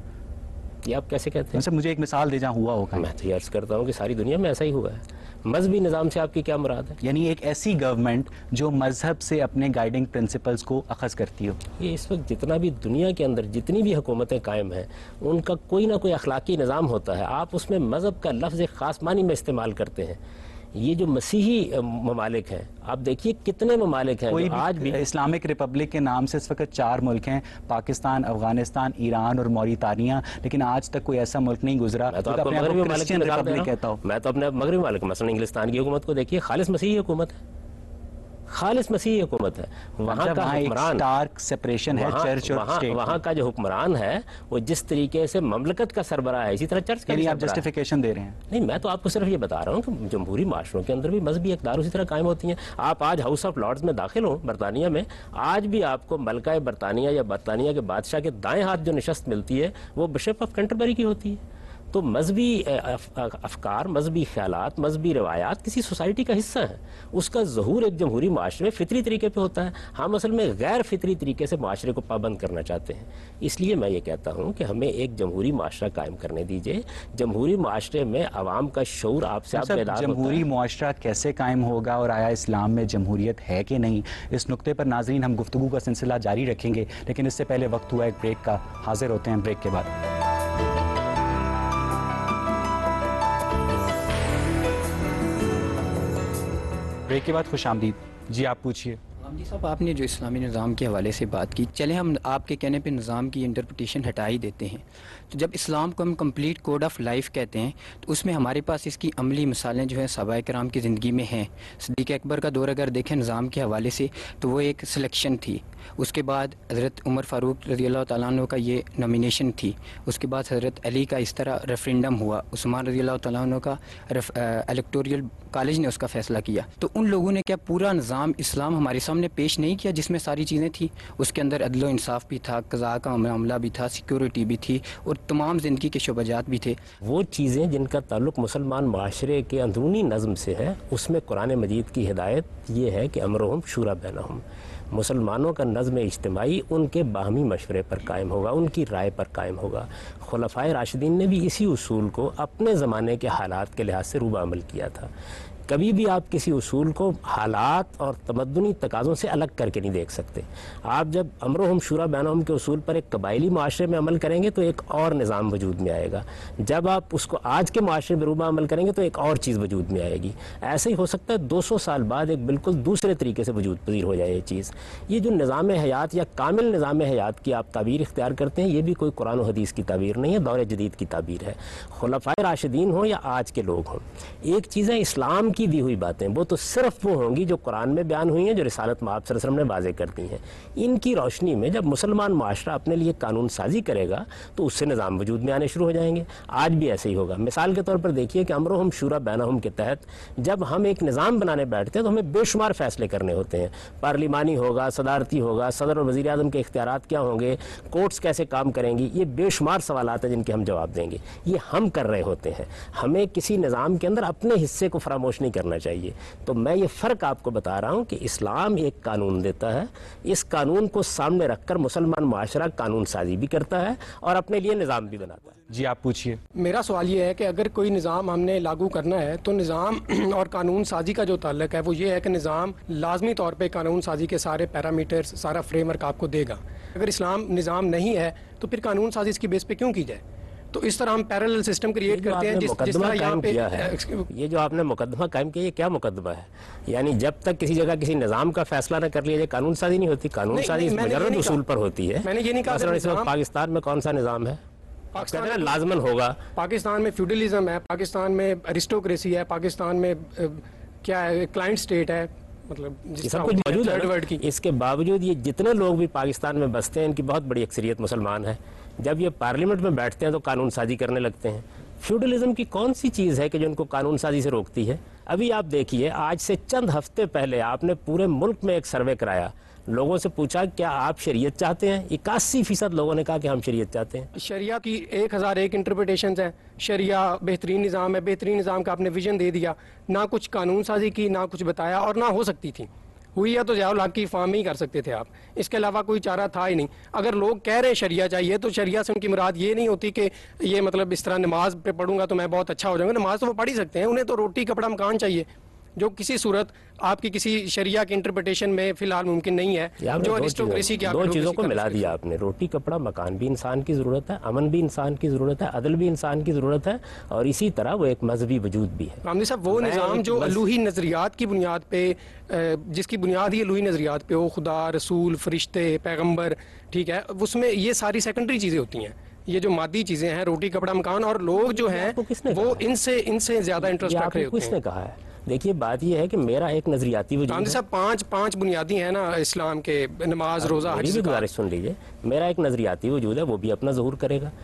یہ آپ کیسے کہتے ہیں؟ مجھے ایک مثال دے جہاں ہوا ہوگا. میں تو یہ عرض کرتا ہوں کہ ساری دنیا میں ایسا ہی ہوا ہے. مذہبی نظام سے آپ کی کیا مراد ہے؟ یعنی ایک ایسی گورنمنٹ جو مذہب سے اپنے گائیڈنگ پرنسپلز کو اخذ کرتی ہو. یہ اس وقت جتنا بھی دنیا کے اندر جتنی بھی حکومتیں قائم ہیں ان کا کوئی نہ کوئی اخلاقی نظام ہوتا ہے. آپ اس میں مذہب کا لفظ ایک خاص معنی میں استعمال کرتے ہیں. یہ جو مسیحی ممالک ہیں, آپ دیکھیے کتنے ممالک ہیں جو آج بھی اسلامک ریپبلک کے نام سے اس وقت 4 ملک ہیں, پاکستان, افغانستان, ایران اور موریتانیہ, لیکن آج تک کوئی ایسا ملک نہیں گزرا. میں تو آپ کو مغربی ممالک مثلا انگلستان کی حکومت کو دیکھیے, خالص مسیحی حکومت ہے, خالص مسیحی حکومت ہے. وہاں کا حکمران سپریشن ہے چرچ اور اسٹیٹ. وہاں کا جو حکمران ہے وہ جس طریقے سے مملکت کا سربراہ ہے اسی طرح چرچ کا. یعنی آپ جسٹیفیکیشن دے رہے ہیں؟ نہیں, میں تو آپ کو صرف یہ بتا رہا ہوں کہ جمہوری معاشروں کے اندر بھی مذہبی اقدار اسی طرح قائم ہوتی ہیں. آپ آج ہاؤس آف لارڈز میں داخل ہوں برطانیہ میں, آج بھی آپ کو ملکہ برطانیہ یا برطانیہ کے بادشاہ کے دائیں ہاتھ جو نشست ملتی ہے وہ بشپ آف کینٹربری کی ہوتی ہے. تو مذہبی افکار, مذہبی خیالات, مذہبی روایات کسی سوسائٹی کا حصہ ہیں. اس کا ظہور ایک جمہوری معاشرے میں فطری طریقے پہ ہوتا ہے. ہم اصل میں غیر فطری طریقے سے معاشرے کو پابند کرنا چاہتے ہیں. اس لیے میں یہ کہتا ہوں کہ ہمیں ایک جمہوری معاشرہ قائم کرنے دیجئے. جمہوری معاشرے میں عوام کا شعور آپ سے بیدار ہوتا ہے. جمہوری معاشرہ کیسے قائم ہوگا اور آیا اسلام میں جمہوریت ہے کہ نہیں, اس نقطے پر ناظرین ہم گفتگو کا سلسلہ جاری رکھیں گے, لیکن اس سے پہلے وقت ہوا ایک بریک کا. حاضر ہوتے ہیں بریک کے بعد. بریک کے بعد خوش آمدید. جی آپ پوچھیے. جی صاحب, آپ نے جو اسلامی نظام کے حوالے سے بات کی, چلیں ہم آپ کے کہنے پہ نظام کی انٹرپریٹیشن ہٹا ہی دیتے ہیں. تو جب اسلام کو ہم کمپلیٹ کوڈ آف لائف کہتے ہیں تو اس میں ہمارے پاس اس کی عملی مثالیں جو ہیں صحابہ کرام کی زندگی میں ہیں. صدیق اکبر کا دور اگر دیکھیں نظام کے حوالے سے تو وہ ایک سلیکشن تھی. اس کے بعد حضرت عمر فاروق رضی اللہ تعالیٰ عنہ کا یہ نامینیشن تھی. اس کے بعد حضرت علی کا اس طرح ریفرینڈم ہوا. عثمان رضی اللہ تعالیٰ عنہ کا الیکٹوریل کالج نے اس کا فیصلہ کیا. تو ان لوگوں نے کیا پورا نظام اسلام ہمارے سامنے پیش نہیں کیا جس میں ساری چیزیں تھیں؟ اس کے اندر عدل و انصاف بھی تھا, قضاء کا معاملہ بھی تھا, سیکیورٹی بھی تھی, اور تمام زندگی کے شعبجات بھی تھے. وہ چیزیں جن کا تعلق مسلمان معاشرے کے اندرونی نظم سے ہے, اس میں قرآن مجید کی ہدایت یہ ہے کہ امرہم شورا بینہم. مسلمانوں کا نظم اجتماعی ان کے باہمی مشورے پر قائم ہوگا, ان کی رائے پر قائم ہوگا. خلفائے راشدین نے بھی اسی اصول کو اپنے زمانے کے حالات کے لحاظ سے روبہ عمل کیا تھا. کبھی بھی آپ کسی اصول کو حالات اور تمدنی تقاضوں سے الگ کر کے نہیں دیکھ سکتے. آپ جب امرہم شورا بینہم کے اصول پر ایک قبائلی معاشرے میں عمل کریں گے تو ایک اور نظام وجود میں آئے گا. جب آپ اس کو آج کے معاشرے میں روبہ عمل کریں گے تو ایک اور چیز وجود میں آئے گی. ایسے ہی ہو سکتا ہے 200 سال بعد ایک بالکل دوسرے طریقے سے وجود پذیر ہو جائے یہ چیز. یہ جو نظام حیات یا کامل نظام حیات کی آپ تعبیر اختیار کرتے ہیں, یہ بھی کوئی قرآن و حدیث کی تعبیر نہیں ہے, دور جدید کی تعبیر ہے. خلفائے راشدین ہوں یا آج کے لوگ ہوں, ایک چیز ہے اسلام کی دی ہوئی باتیں وہ تو صرف وہ ہوں گی جو قرآن میں بیان ہوئی ہیں، جو رسالت مآب صلی اللہ علیہ وسلم نے واضح کر دی ہیں۔ ان کی روشنی میں جب مسلمان معاشرہ اپنے لیے قانون سازی کرے گا تو اس سے نظام وجود میں آنے شروع ہو جائیں گے۔ آج بھی ایسے ہی ہوگا۔ مثال کے طور پر دیکھیے کہ امرہم شورا بینہم کے تحت جب ہم ایک نظام بنانے بیٹھتے ہیں تو ہمیں بے شمار فیصلے کرنے ہوتے ہیں، پارلیمانی ہوگا، صدارتی ہوگا، صدر اور وزیر اعظم کے اختیارات کیا ہوں گے، کورٹس کیسے کام کریں گی، یہ بے شمار سوالات ہیں جن کے ہم جواب دیں گے۔ یہ ہم کر رہے ہوتے ہیں، ہمیں کسی نظام کے اندر اپنے حصے کو فراموش نہیں کرنا چاہیے۔ تو میں یہ فرق آپ کو بتا رہا ہوں کہ اسلام ایک قانون دیتا ہے، اس قانون کو سامنے رکھ کر مسلمان معاشرہ قانون سازی بھی کرتا ہے اور اپنے لیے نظام بھی بناتا ہے۔ جی آپ پوچھیے۔ میرا سوال یہ ہے کہ اگر کوئی نظام ہم نے لاگو کرنا ہے تو نظام اور قانون سازی کا جو تعلق ہے وہ یہ ہے کہ نظام لازمی طور پہ قانون سازی کے سارے پیرامیٹرز، سارا فریم ورک آپ کو دے گا۔ اگر اسلام نظام نہیں ہے تو پھر قانون سازی اس کی بیس پہ کیوں کی جائے؟ تو اس طرح ہم پیرالل سسٹم کریٹ کرتے ہیں جس طرح یہاں پہ یہ جو آپ نے مقدمہ قائم کیا، یہ کیا مقدمہ ہے؟ یعنی جب تک کسی جگہ کسی نظام کا فیصلہ نہ کر لیا جائے قانون سازی نہیں ہوتی۔ قانون سازی اس مجرد اصول پر ہوتی ہے۔ میں نے یہ نہیں کہا مثلا اس وقت پاکستان میں کون سا نظام ہے؟ پاکستان میں لازمن ہوگا۔ پاکستان میں فیوڈلزم ہے، پاکستان میں ارسٹوکریسی ہے، پاکستان میں کیا ہے، کلائنٹ سٹیٹ ہے، مطلب سب کچھ موجود ہے۔ اس کے باوجود یہ جتنے لوگ بھی پاکستان میں بستے ہیں ان کی بہت بڑی اکثریت مسلمان ہے۔ جب یہ پارلیمنٹ میں بیٹھتے ہیں تو قانون سازی کرنے لگتے ہیں۔ فیوڈلزم کی کون سی چیز ہے کہ جو ان کو قانون سازی سے روکتی ہے؟ ابھی آپ دیکھیے، آج سے چند ہفتے پہلے آپ نے پورے ملک میں ایک سروے کرایا، لوگوں سے پوچھا کیا آپ شریعت چاہتے ہیں؟ 81% لوگوں نے کہا کہ ہم شریعت چاہتے ہیں۔ شریعہ کی 1001 انٹرپریٹیشنز ہیں۔ شریعہ بہترین نظام ہے، بہترین نظام کا آپ نے ویژن دے دیا، نہ کچھ قانون سازی کی، نہ کچھ بتایا، اور نہ ہو سکتی تھی۔ ہوئی ہے تو ضیاء الحق کی فارم ہی کر سکتے تھے آپ، اس کے علاوہ کوئی چارہ تھا ہی نہیں۔ اگر لوگ کہہ رہے ہیں شریعہ چاہیے تو شریعہ سے ان کی مراد یہ نہیں ہوتی کہ یہ مطلب اس طرح نماز پہ پڑھوں گا تو میں بہت اچھا ہو جاؤں گا۔ نماز تو وہ پڑھ ہی سکتے ہیں، انہیں تو روٹی کپڑا مکان چاہیے، جو کسی صورت آپ کی کسی شریعہ کی انٹرپریٹیشن میں فی الحال ممکن نہیں ہے۔ جو ارسٹوکریسی کی دو چیزوں کو ملا دیا آپ نے، روٹی کپڑا مکان بھی انسان کی ضرورت ہے، امن بھی انسان کی ضرورت ہے، عدل بھی انسان کی ضرورت ہے، اور اسی طرح وہ ایک مذہبی وجود بھی ہے۔ رامدی صاحب، وہ نظام جو الوہی نظریات کی بنیاد پہ، جس کی بنیاد ہی الوہی نظریات پہ ہو، خدا، رسول، فرشتے، پیغمبر، ٹھیک ہے، اس میں یہ ساری سیکنڈری چیزیں ہوتی ہیں۔ یہ جو مادی چیزیں ہیں، روٹی کپڑا مکان، اور لوگ جو ہیں وہ ان سے زیادہ انٹرسٹ رکھ رہے ہوتے ہیں۔ کس نے کہا ہے؟ دیکھیے بات یہ ہے کہ میرا ایک نظریاتی وجود ہے۔ صاحب پانچ بنیادی ہیں نا اسلام کے، نماز، روزہ، حج، زکات۔ گزارش سن لیجیے، میرا ایک نظریاتی وجود ہے، وہ بھی اپنا ظہور کرے گا۔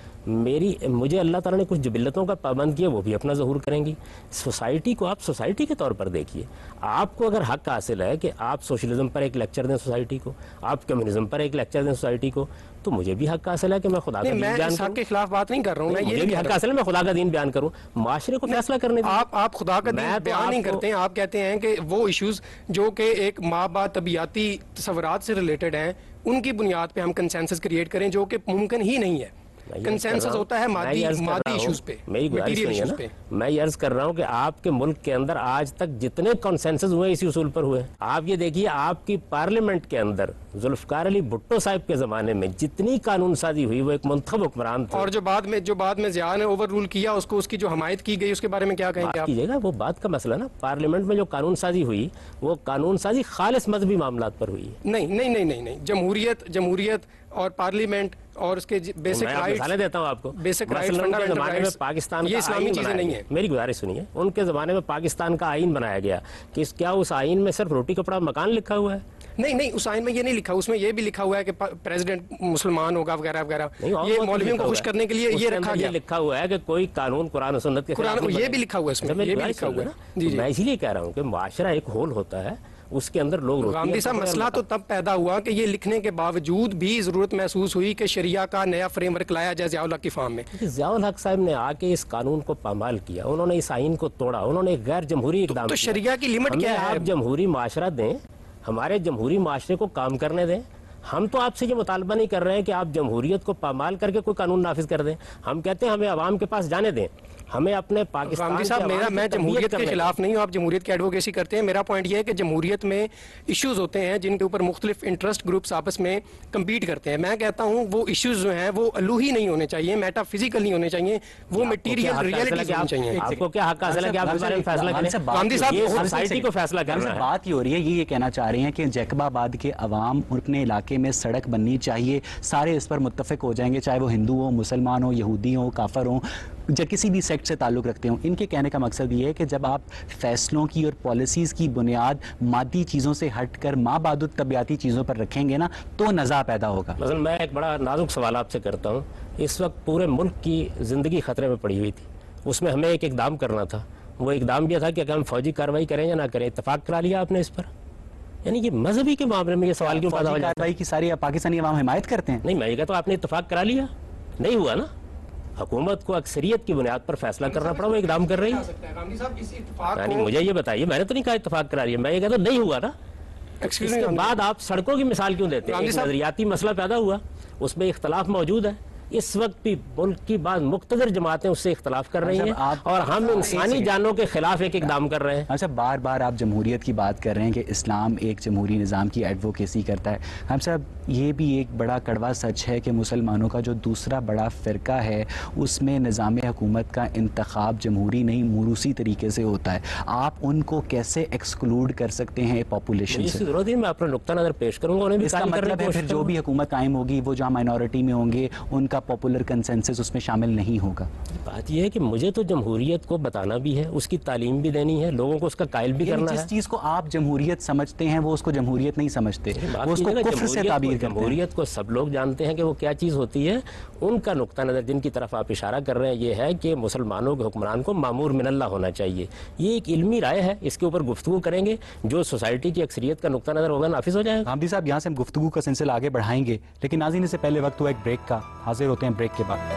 مجھے اللہ تعالیٰ نے کچھ جبلتوں کا پابند کیا، وہ بھی اپنا ظہور کریں گی۔ سوسائٹی کو آپ سوسائٹی کے طور پر دیکھیے، آپ کو اگر حق حاصل ہے کہ آپ سوشلزم پر ایک لیکچر دیں سوسائٹی کو، آپ کمیونزم پر ایک لیکچر دیں سوسائٹی کو، تو مجھے بھی حق حاصل ہے کہ میں خدا کا دین بیان کروں۔ کے خلاف بات نہیں کر رہا ہوں، مجھے بھی حق حاصل ہے میں خدا کا دین بیان کروں۔ معاشرے کو فیصلہ کرنے دیں۔ آپ خدا کا دین بیان نہیں کرتے ہیں، آپ کہتے ہیں کہ وہ ایشوز جو کہ ایک ماں باپ طبیعتی تصورات سے ریلیٹڈ ہیں ان کی بنیاد پہ ہم کنسنسس کریٹ کریں، جو کہ ممکن ہی نہیں ہے۔ کنسنسس ہوتا ہے مادی ایشوز پہ، میری گزارش سنیے نا، میں یہ عرض کر رہا ہوں کہ آپ کے ملک کے اندر آج تک جتنے کنسنسس ہوئے اسی اصول پر ہوئے۔ آپ یہ دیکھیے، آپ کی پارلیمنٹ کے اندر ذوالفقار علی بھٹو صاحب کے زمانے میں جتنی قانون سازی ہوئی وہ ایک منتخب حکمران تھے، اور جو بعد میں ضیاء نے اوور رول کیا اس کی جو حمایت کی گئی اس کے بارے میں کیا کہیں گے آپ؟ کیجیے گا، وہ بات کا مسئلہ نا، پارلیمنٹ میں جو قانون سازی ہوئی وہ قانون سازی خالص مذہبی معاملات پر ہوئی ہے۔ نہیں، جمہوریت اور پارلیمنٹ اور اس کے بیسک رائٹس، مثالیں دیتا ہوں آپ کو۔ بیسک رائٹس زمانے میں پاکستان یہ اسلامی چیزیں نہیں ہیں۔ میری گزارش سنیے، ان کے زمانے میں پاکستان کا آئین بنایا گیا کہ کیا اس آئین میں صرف روٹی کپڑا مکان لکھا ہوا ہے؟ نہیں، اس آئین میں یہ نہیں لکھا، اس میں یہ بھی لکھا ہوا ہے کہ پریزیڈنٹ مسلمان ہوگا وغیرہ وغیرہ۔ یہ مولویوں کو خوش کرنے کے لیے یہ رکھا گیا، لکھا ہوا ہے کہ کوئی قانون قرآن و سنت کے خلاف نہیں، یہ بھی لکھا ہوا ہے اس میں، یہ بھی لکھا ہوا ہے۔ میں اسی لیے کہہ رہا ہوں کہ معاشرہ ایک ہول ہوتا ہے، اس کے اندر لوگ غامدی صاحب، مسئلہ تو تب پیدا ہوا کہ یہ لکھنے کے باوجود بھی ضرورت محسوس ہوئی کہ شریعہ کا نیا فریم ورک لایا جائے ضیاء الحق کی فارم میں۔ ضیاء الحق صاحب نے آ کے اس قانون کو پامال کیا، انہوں نے اس آئین کو توڑا، انہوں نے غیر جمہوری اقدام تو شریعہ کی لمٹ کیا ہے؟ آپ جمہوری معاشرہ دیں، ہمارے جمہوری معاشرے کو کام کرنے دیں۔ ہم تو آپ سے یہ مطالبہ نہیں کر رہے ہیں کہ آپ جمہوریت کو پامال کر کے کوئی قانون نافذ کر دیں، ہم کہتے ہیں ہمیں عوام کے پاس جانے دیں، ہمیں اپنے پاکستان صاحب میں جمہوریت کے خلاف نہیں ہوں، آپ جمہوریت کی ایڈوکیسی کرتے ہیں۔ میرا پوائنٹ یہ ہے کہ جمہوریت میں ایشوز ہوتے ہیں جن کے اوپر مختلف انٹرسٹ گروپس آپس میں کمپیٹ کرتے ہیں۔ میں کہتا ہوں وہ ایشوز جو ہیں وہ الوہی نہیں ہونے چاہیے، میٹا فزیکل نہیں ہونے چاہیے، وہ میٹیریل ریئلٹیز ہونی چاہیے۔ آپ کو کیا حق حاصل ہے کہ آپ اس بارے میں فیصلہ کریں؟ غامدی صاحب، سوسائٹی کو فیصلہ کرنا ہے۔ بات یہ ہو رہی ہے، یہ کہنا چاہ رہے ہیں کہ جیکب آباد کے عوام اپنے علاقے علاقے میں سڑک بننی چاہیے, سارے اس پر متفق ہو جائیں گے, چاہے وہ ہندو ہوں, مسلمان ہوں, یہودی ہوں, کافر ہوں, یا کسی بھی سیکٹ سے تعلق رکھتے ہوں. ان کے کہنے کا مقصد یہ ہے کہ جب آپ فیصلوں کی اور پالیسیز کی بنیاد مادی چیزوں سے ہٹ کر ما بعد الطبیعتی چیزوں پر رکھیں گے نا, تو نزاع پیدا ہوگا. مثلا میں ایک بڑا نازک سوال آپ سے کرتا ہوں. اس وقت پورے ملک کی زندگی خطرے میں پڑی ہوئی تھی, اس میں ہمیں ایک اقدام کرنا تھا. وہ اقدام یہ تھا کہ اگر ہم فوجی کارروائی کریں یا نہ کریں, اتفاق کرا لیا آپ نے اس پر. یعنی کہ مذہبی کے معاملے میں یہ سوال کیوں پیدا ہو جاتا ہے؟ کارروائی کی ساری پاکستانی عوام حمایت کرتے ہیں. نہیں, میں یہ کہتا ہوں آپ نے اتفاق کرا لیا, نہیں ہوا نا. حکومت کو اکثریت کی بنیاد پر فیصلہ کرنا پڑا, وہ اقدام کر رہی ہے. یعنی مجھے یہ بتائیے, میں نے تو نہیں کہا اتفاق کرا لیا, میں یہ کہتا ہوں نہیں ہوا نا. اس کے بعد آپ سڑکوں کی مثال کیوں دیتے ہیں؟ ایک نظریاتی مسئلہ پیدا ہوا, اس میں اختلاف موجود ہے. اس وقت بھی ملک کی بعض مقتدر جماعتیں اس سے اختلاف کر رہی ہیں, اور ہم انسانی جانوں کے خلاف ایک اقدام کر رہے ہیں. اچھا, بار بار آپ جمہوریت کی بات کر رہے ہیں کہ اسلام ایک جمہوری نظام کی ایڈوکیسی کرتا ہے. ہم صاحب, یہ بھی ایک بڑا کڑوا سچ ہے کہ مسلمانوں کا جو دوسرا بڑا فرقہ ہے اس میں نظام حکومت کا انتخاب جمہوری نہیں موروثی طریقے سے ہوتا ہے. آپ ان کو کیسے ایکسکلوڈ کر سکتے ہیں پاپولیشن سے؟ ضرورت ہے, میں اپنا نقطہ نظر پیش کروں گا. اس کا مطلب ہے پھر جو بھی حکومت قائم ہوگی وہ جہاں مائنورٹی میں ہوں گے ان کا پاپولر کنسنسس اس میں شامل نہیں ہوگا. بات یہ ہے کہ مجھے تو جمہوریت کو بتانا بھی ہے, اس کی تعلیم بھی دینی ہے, لوگوں کو اس کا قائل بھی کرنا ہے. جس چیز کو آپ جمہوریت سمجھتے ہیں وہ اس کو جمہوریت نہیں سمجھتے, وہ اس کو کفر سے تعبیر کرتے ہیں. جمہوریت کو سب لوگ جانتے ہیں کہ وہ کیا چیز ہوتی ہے. ان کا نقطہ نظر جن کی طرف آپ اشارہ کر رہے ہیں یہ ہے کہ مسلمانوں کے حکمران کو مامور من اللہ ہونا چاہیے. یہ ایک علمی رائے ہے, اس کے اوپر گفتگو کریں گے, جو سوسائٹی کی اکثریت کا نقطہ نظر ہوگا نافذ ہو جائے گا. حامدی صاحب, یہاں سے ہم گفتگو کا سلسلہ آگے بڑھائیں گے, لیکن ناظرین اس سے پہلے وقت ہوا ایک بریک کا. حاضر ہوتے ہیں بریک کے بعد.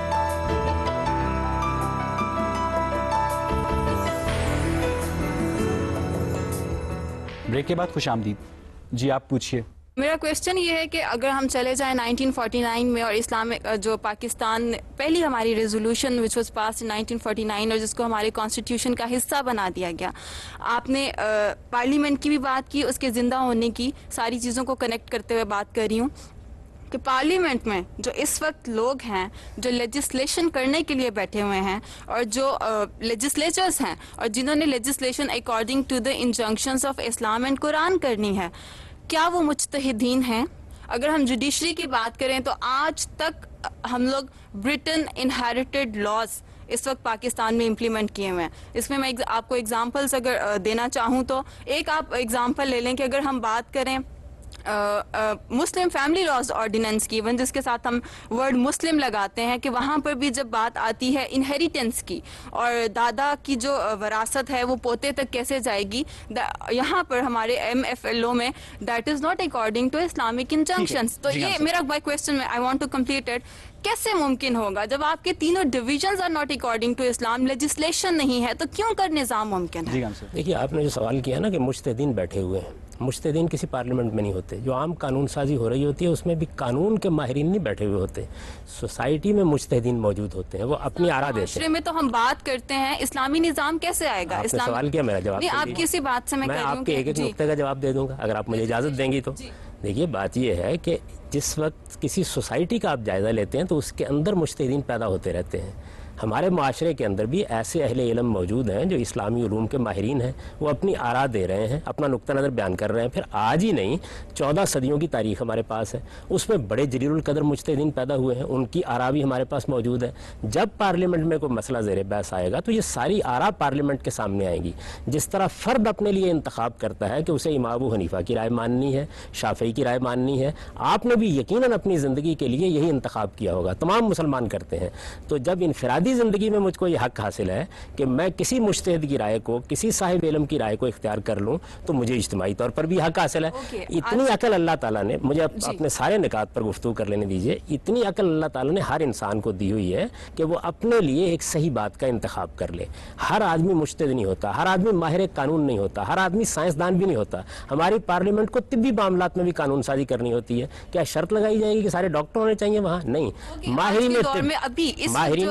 بریک کے بعد خوش آمدید. جی آپ پوچھئے. میرا کویسچن یہ ہے کہ اگر ہم چلے جائیں 1949 میں, اور اسلامک جو پاکستان پہلی ہماری ریزولوشن وچ واز پاس 1949 اور جس کو ہمارے کانسٹیٹیوشن کا حصہ بنا دیا گیا, آپ نے پارلیمنٹ کی بھی بات کی, اس کے زندہ ہونے کی, ساری چیزوں کو کنیکٹ کرتے ہوئے بات کر رہی ہوں کہ پارلیمنٹ میں جو اس وقت لوگ ہیں جو لیجسلیشن کرنے کے لیے بیٹھے ہوئے ہیں, اور جو لیجسلیچرز ہیں, اور جنہوں نے legislation according to the injunctions of Islam and Quran کرنی ہے, کیا وہ مجتہدین ہیں؟ اگر ہم جوڈیشری کی بات کریں تو آج تک ہم لوگ برٹن انہیریٹڈ لاز اس وقت پاکستان میں امپلیمنٹ کیے ہوئے ہیں. اس میں آپ کو ایگزامپلس اگر دینا چاہوں تو ایک آپ ایگزامپل لے لیں کہ اگر ہم بات کریں مسلم فیملی لاز آرڈیننس کی, ایون جس کے ساتھ ہم ورڈ مسلم لگاتے ہیں, کہ وہاں پر بھی جب بات آتی ہے انہیریٹنس کی اور دادا کی جو وراثت ہے وہ پوتے تک کیسے جائے گی, یہاں پر ہمارے MFLO میں that is not according to Islamic injunctions. تو یہ میرا by question, I want to complete it, کیسے ممکن ہوگا جب آپ کے تینوں divisions are not according to Islam, legislation نہیں ہے, تو کیوں کر نظام ممکن ہے؟ دیکھیے, آپ نے جو سوال کیا نا کہ مجتہدین بیٹھے ہوئے ہیں, مجتہدین کسی پارلیمنٹ میں نہیں ہوتے. جو عام قانون سازی ہو رہی ہوتی ہے اس میں بھی قانون کے ماہرین نہیں بیٹھے ہوئے ہوتے, سوسائٹی میں مجتہدین موجود ہوتے ہیں, وہ اپنی آرا دیتے ہیں. معاشرے میں تو ہم بات کرتے ہیں, اسلامی نظام کیسے آئے گا؟ آپ نے سوال کیا, میرا جواب نہیں, آپ کسی بات سے میں آپ کے ایک نقطے کا جواب دے دوں گا اگر آپ مجھے اجازت دیں گی تو. دیکھیے, بات یہ ہے کہ جس وقت کسی سوسائٹی کا آپ جائزہ لیتے ہیں تو اس کے اندر مجتہدین پیدا ہوتے رہتے ہیں. ہمارے معاشرے کے اندر بھی ایسے اہل علم موجود ہیں جو اسلامی علوم کے ماہرین ہیں, وہ اپنی آراء دے رہے ہیں, اپنا نقطہ نظر بیان کر رہے ہیں. پھر آج ہی نہیں, 14 صدیوں کی تاریخ ہمارے پاس ہے, اس میں بڑے جلیل القدر مجتہدین پیدا ہوئے ہیں, ان کی آراء بھی ہمارے پاس موجود ہے. جب پارلیمنٹ میں کوئی مسئلہ زیر بحث آئے گا تو یہ ساری آراء پارلیمنٹ کے سامنے آئیں گی. جس طرح فرد اپنے لیے انتخاب کرتا ہے کہ اسے امام ابو حنیفہ کی رائے ماننی ہے, شافعی کی رائے ماننی ہے, آپ نے بھی یقیناً اپنی زندگی کے لیے یہی انتخاب کیا ہوگا, تمام مسلمان کرتے ہیں. تو جب انفرادی زندگی میں مجھ کو یہ حق حاصل ہے کہ میں کسی مجتہد کی رائے کو, کسی صاحب علم کی رائے کو اختیار کر لوں, تو مجھے اجتماعی طور پر بھی حق حاصل ہے. اتنی عقل اللہ تعالیٰ نے, مجھے اپنے سارے نکات پر گفتگو کر لینے دیجئے, اتنی عقل اللہ تعالیٰ نے ہر انسان کو دی ہوئی ہے کہ وہ اپنے لیے ایک صحیح بات کا انتخاب کر لے. ہر آدمی مجتہد نہیں ہوتا, ہر آدمی ماہر قانون نہیں ہوتا, ہر آدمی سائنسدان بھی نہیں ہوتا. ہماری پارلیمنٹ کو طبی معاملات میں بھی قانون سازی کرنی ہوتی ہے. کیا شرط لگائی جائے گی کہ سارے ڈاکٹر ہونے چاہیے وہاں؟ نہیں, ماہرین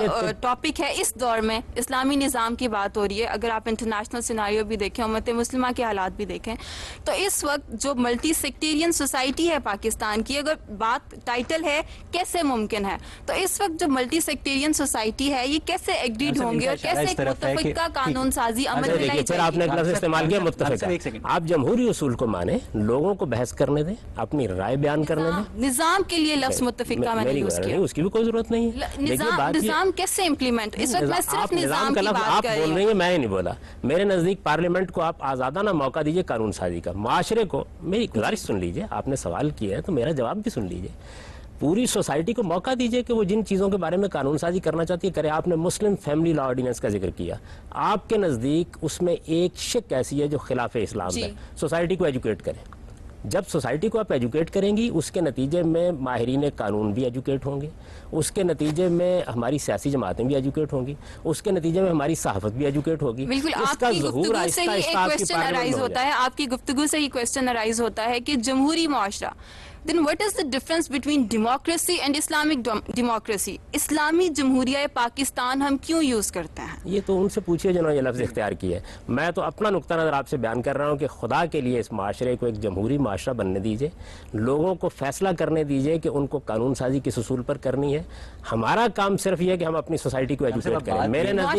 ٹاپک ہے اس دور میں اسلامی نظام کی بات ہو رہی ہے. اگر آپ انٹرنیشنل سیناریو بھی دیکھیں, امت مسلمہ کے حالات بھی دیکھیں, تو اس وقت جو ملٹی سیکٹیرین سوسائٹی ہے پاکستان کی, اگر بات ٹائٹل ہے کیسے ممکن ہے, تو اس وقت جو ملٹی سیکٹیرین سوسائٹی ہے یہ کیسے ایگریڈ ہوں گے اور کیسے ایک متفقہ قانون سازی عمل میں لائی جائے گی. پھر آپ نے لفظ استعمال کیا متفقہ. آپ جمہوری اصول کو مانیں, لوگوں کو بحث کرنے دیں, اپنی رائے بیان کرنے دیں. نظام کے لیے لفظ متفقہ میں نے یوز کیا, اس کی بھی کوئی ضرورت نہیں ہے. نظام کیسے امپلیمنٹ, اس وقت میں صرف نظام کی بات آپ کر رہی بول ہوں. رہی ہیں, میں نے نہیں بولا. میرے نزدیک پارلیمنٹ کو آپ آزادانہ موقع دیجئے قانون سازی کا. معاشرے کو میری گزارش سن لیجئے, آپ نے سوال کیا ہے تو میرا جواب بھی سن لیجئے. پوری سوسائٹی کو موقع دیجئے کہ وہ جن چیزوں کے بارے میں قانون سازی کرنا چاہتی ہے کرے. آپ نے مسلم فیملی لا آرڈیننس کا ذکر کیا, آپ کے نزدیک اس میں ایک شک ایسی ہے جو خلاف اسلام ہے. سوسائٹی کو ایجوکیٹ کریں. جب سوسائٹی کو آپ ایجوکیٹ کریں گی, اس کے نتیجے میں ماہرین قانون بھی ایجوکیٹ ہوں گے, اس کے نتیجے میں ہماری سیاسی جماعتیں بھی ایجوکیٹ ہوں گی, اس کے نتیجے میں ہماری صحافت بھی ایجوکیٹ ہوگی. بالکل, آپ کی گفتگو سے ہی ایک کویسچن ارائز ہوتا ہے, آپ کی گفتگو سے ہی کویسچن ارائز ہوتا ہے کہ جمہوری معاشرہ, then what is the difference between democracy and Islamic democracy? اسلامی جمہوریہ پاکستان ہم کیوں یوز کرتے ہیں؟ یہ تو ان سے پوچھئے جنہوں نے یہ لفظ اختیار کیا ہے. میں تو اپنا نقطہ نظر آپ سے بیان کر رہا ہوں کہ خدا کے لیے اس معاشرے کو ایک جمہوری معاشرہ بننے دیجئے, لوگوں کو فیصلہ کرنے دیجئے کہ ان کو قانون سازی کس اصول پر کرنی ہے. ہمارا کام صرف یہ ہے کہ ہم اپنی سوسائٹی کو ایجوکیٹ کریں.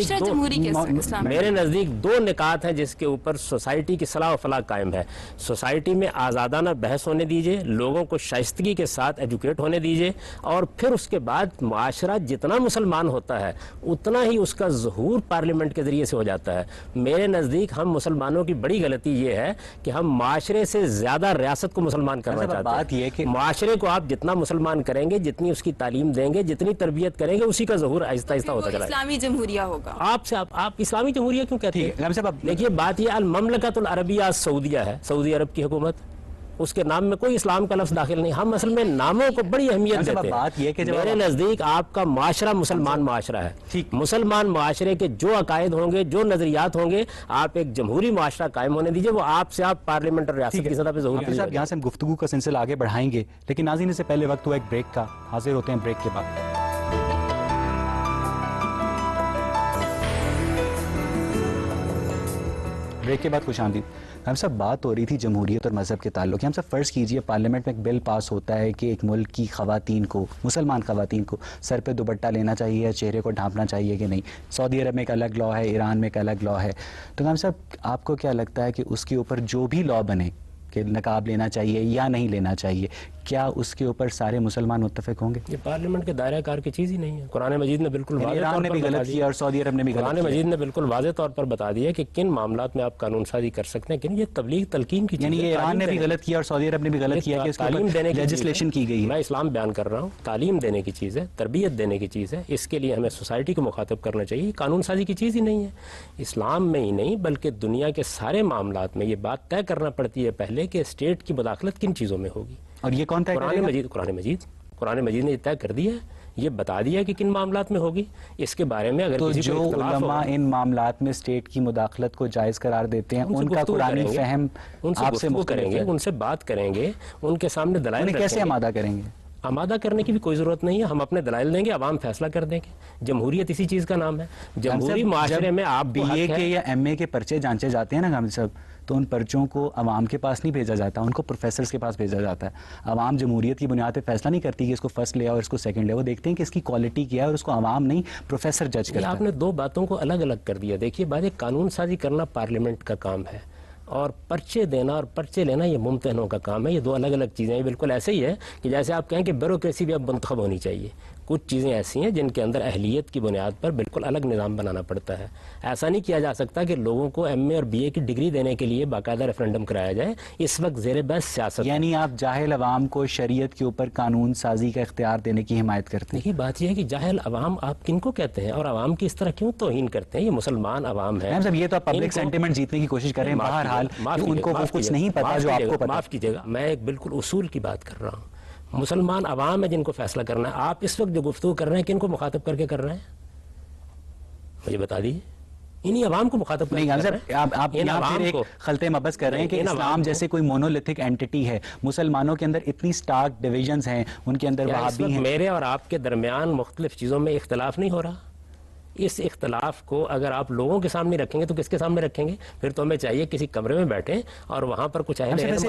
میرے نزدیک دو نکات ہیں جس کے اوپر سوسائٹی کی صلاح و فلاح قائم ہے. سوسائٹی میں آزادانہ بحث ہونے دیجئے, لوگوں کو شائستگی کے ساتھ ایجوکیٹ ہونے دیجئے, اور پھر اس کے بعد معاشرہ جتنا مسلمان ہوتا ہے اتنا ہی اس کا ظہور پارلیمنٹ کے ذریعے سے ہو جاتا ہے. میرے نزدیک ہم مسلمانوں کی بڑی غلطی یہ ہے کہ ہم معاشرے سے زیادہ ریاست کو مسلمان کرنا چاہتے ہیں. کہ معاشرے کو آپ جتنا مسلمان کریں گے, جتنی اس کی تعلیم دیں گے, جتنی تربیت کریں گے, اسی کا ظہور آہستہ آہستہ ہوتا چلا ہے. اسلامی جمہوریہ ہوگا. آپ اسلامی جمہوریہ کیوں کہتے ہیں؟ دیکھیے بات یہ المملکت العربیہ سعودیہ ہے, سعودی عرب کی حکومت, اس کے نام میں کوئی اسلام کا لفظ داخل نہیں. ہم اصل میں ناموں کو بڑی اہمیت دیتے ہیں. میرے نزدیک آپ کا معاشرہ مسلمان معاشرہ ہے. مسلمان معاشرے کے جو عقائد ہوں گے, جو نظریات ہوں گے, آپ ایک جمہوری معاشرہ قائم ہونے دیجئے. وہ آپ سے آپ پارلیمنٹ اور ریاست کی سطح پہ ظہور کیجئے. یہاں سے ہم گفتگو کا سلسلہ آگے بڑھائیں گے, لیکن ناظرین سے پہلے وقت ہوا ایک بریک کا. حاضر ہوتے ہیں بریک کے بعد. بریک کے بعد خوش آمدید. ہم سب بات ہو رہی تھی جمہوریت اور مذہب کے تعلق. ہم سب فرض کیجئے پارلیمنٹ میں ایک بل پاس ہوتا ہے کہ ایک ملک کی خواتین کو, مسلمان خواتین کو سر پہ دوپٹہ لینا چاہیے یا چہرے کو ڈھانپنا چاہیے کہ نہیں. سعودی عرب میں ایک الگ لا ہے, ایران میں ایک الگ لا ہے. تو ہم سب آپ کو کیا لگتا ہے کہ اس کے اوپر جو بھی لا بنے کہ نقاب لینا چاہیے یا نہیں لینا چاہیے, کیا اس کے اوپر سارے مسلمان متفق ہوں گے؟ یہ پارلیمنٹ کے دائرہ کار کی چیز ہی نہیں ہے. قرآن مجید نے بالکل ایران نے بھی غلط کیا اور سعودی عرب نے بھی غلط کیا. قرآن مجید نے بالکل واضح طور پر بتا دیا کہ کن معاملات میں آپ قانون سازی کر سکتے ہیں, کن یہ تبلیغ تلقین کی چیز ہے. یعنی یہ ایران نے بھی غلط کیا اور سعودی عرب نے بھی غلط کیا کہ اس تعلیم دینے کی لیجسلیشن کی گئی ہے. میں اسلام بیان کر رہا ہوں, تعلیم دینے کی چیز ہے, تربیت دینے کی چیز ہے. اس کے لیے ہمیں سوسائٹی کو مخاطب کرنا چاہیے. قانون سازی کی چیز ہی نہیں ہے. اسلام میں ہی نہیں بلکہ دنیا کے سارے معاملات میں یہ بات طے کرنا پڑتی ہے پہلے کہ اسٹیٹ کی مداخلت کن چیزوں میں ہوگی. اور یہ کون طے کرے گا؟ قرآن مجید نے طے کر دیا ہے, یہ بتا دیا کہ کن معاملات میں ہوگی. اس کے بارے میں اگر کسی کو اختلاف ہو, علماء ان معاملات میں اسٹیٹ کی مداخلت کو جائز قرار دیتے ہیں, ان کا قرآنی فہم آپ سے کریں گے, ان سے بات کریں گے, ان کے سامنے دلائل رکھیں گے. کیسے آمادہ کریں گے؟ آمادہ کرنے کی بھی کوئی ضرورت نہیں ہے. ہم اپنے دلائل دیں گے, عوام فیصلہ کر دیں گے. جمہوریت اسی چیز کا نام ہے. جمہوری معاشرے میں آپ بی اے کے یا ایم اے کے پرچے جانچے جاتے ہیں نا ہم سب, تو ان پرچوں کو عوام کے پاس نہیں بھیجا جاتا, ان کو پروفیسرز کے پاس بھیجا جاتا ہے. عوام جمہوریت کی بنیاد پہ فیصلہ نہیں کرتی کہ اس کو فرسٹ لے اور اس کو سیکنڈ لے, وہ دیکھتے ہیں کہ اس کی کوالٹی کیا ہے اور اس کو عوام نہیں پروفیسر جج کرتا ہے. آپ نے دو باتوں کو الگ الگ کر دیا. دیکھیے بات, ایک قانون سازی کرنا پارلیمنٹ کا کام ہے اور پرچے دینا اور پرچے لینا یہ ممتحنوں کا کام ہے. یہ دو الگ الگ چیزیں ہیں. بالکل ایسے ہی ہے کہ جیسے آپ کہیں کہ بیوروکریسی بھی اب منتخب ہونی چاہیے. کچھ چیزیں ایسی ہیں جن کے اندر اہلیت کی بنیاد پر بالکل الگ نظام بنانا پڑتا ہے. ایسا نہیں کیا جا سکتا کہ لوگوں کو ایم اے اور بی اے کی ڈگری دینے کے لیے باقاعدہ ریفرنڈم کرایا جائے. اس وقت زیر بحث سیاست. یعنی آپ جاہل عوام کو شریعت کے اوپر قانون سازی کا اختیار دینے کی حمایت کرتے ہیں. دیکھیے بات یہ ہے کہ جاہل عوام آپ کن کو کہتے ہیں اور عوام کی اس طرح کیوں توہین کرتے ہیں؟ یہ مسلمان عوام ہے. یہ تو پبلک سینٹیمنٹ جیتنے کی کوشش کر رہے ہیں. بہرحال ان کو وہ کچھ نہیں پتا جو آپ کو پتا. معاف کیجیے گا, میں ایک بالکل اصول کی بات کر رہا ہوں. مسلمان عوام ہے جن کو فیصلہ کرنا ہے. آپ اس وقت جو گفتگو کر رہے ہیں کن کو مخاطب کر کے کر رہے ہیں؟ مجھے بتا دیجیے. انہی عوام کو مخاطب نہیں. آپ یہاں پھر ایک خلط مبس کر رہے ہیں کہ اسلام جیسے کوئی مونولیتھک اینٹی ہے. مسلمانوں کے اندر اتنی سٹارک ڈویژنز ہیں, ان کے اندر وہابی ہیں. میرے اور آپ کے درمیان مختلف چیزوں میں اختلاف نہیں ہو رہا. اس اختلاف کو اگر آپ لوگوں کے سامنے رکھیں گے تو کس کے سامنے رکھیں گے؟ پھر تو ہمیں چاہیے کسی کمرے میں بیٹھیں اور وہاں پر کچھ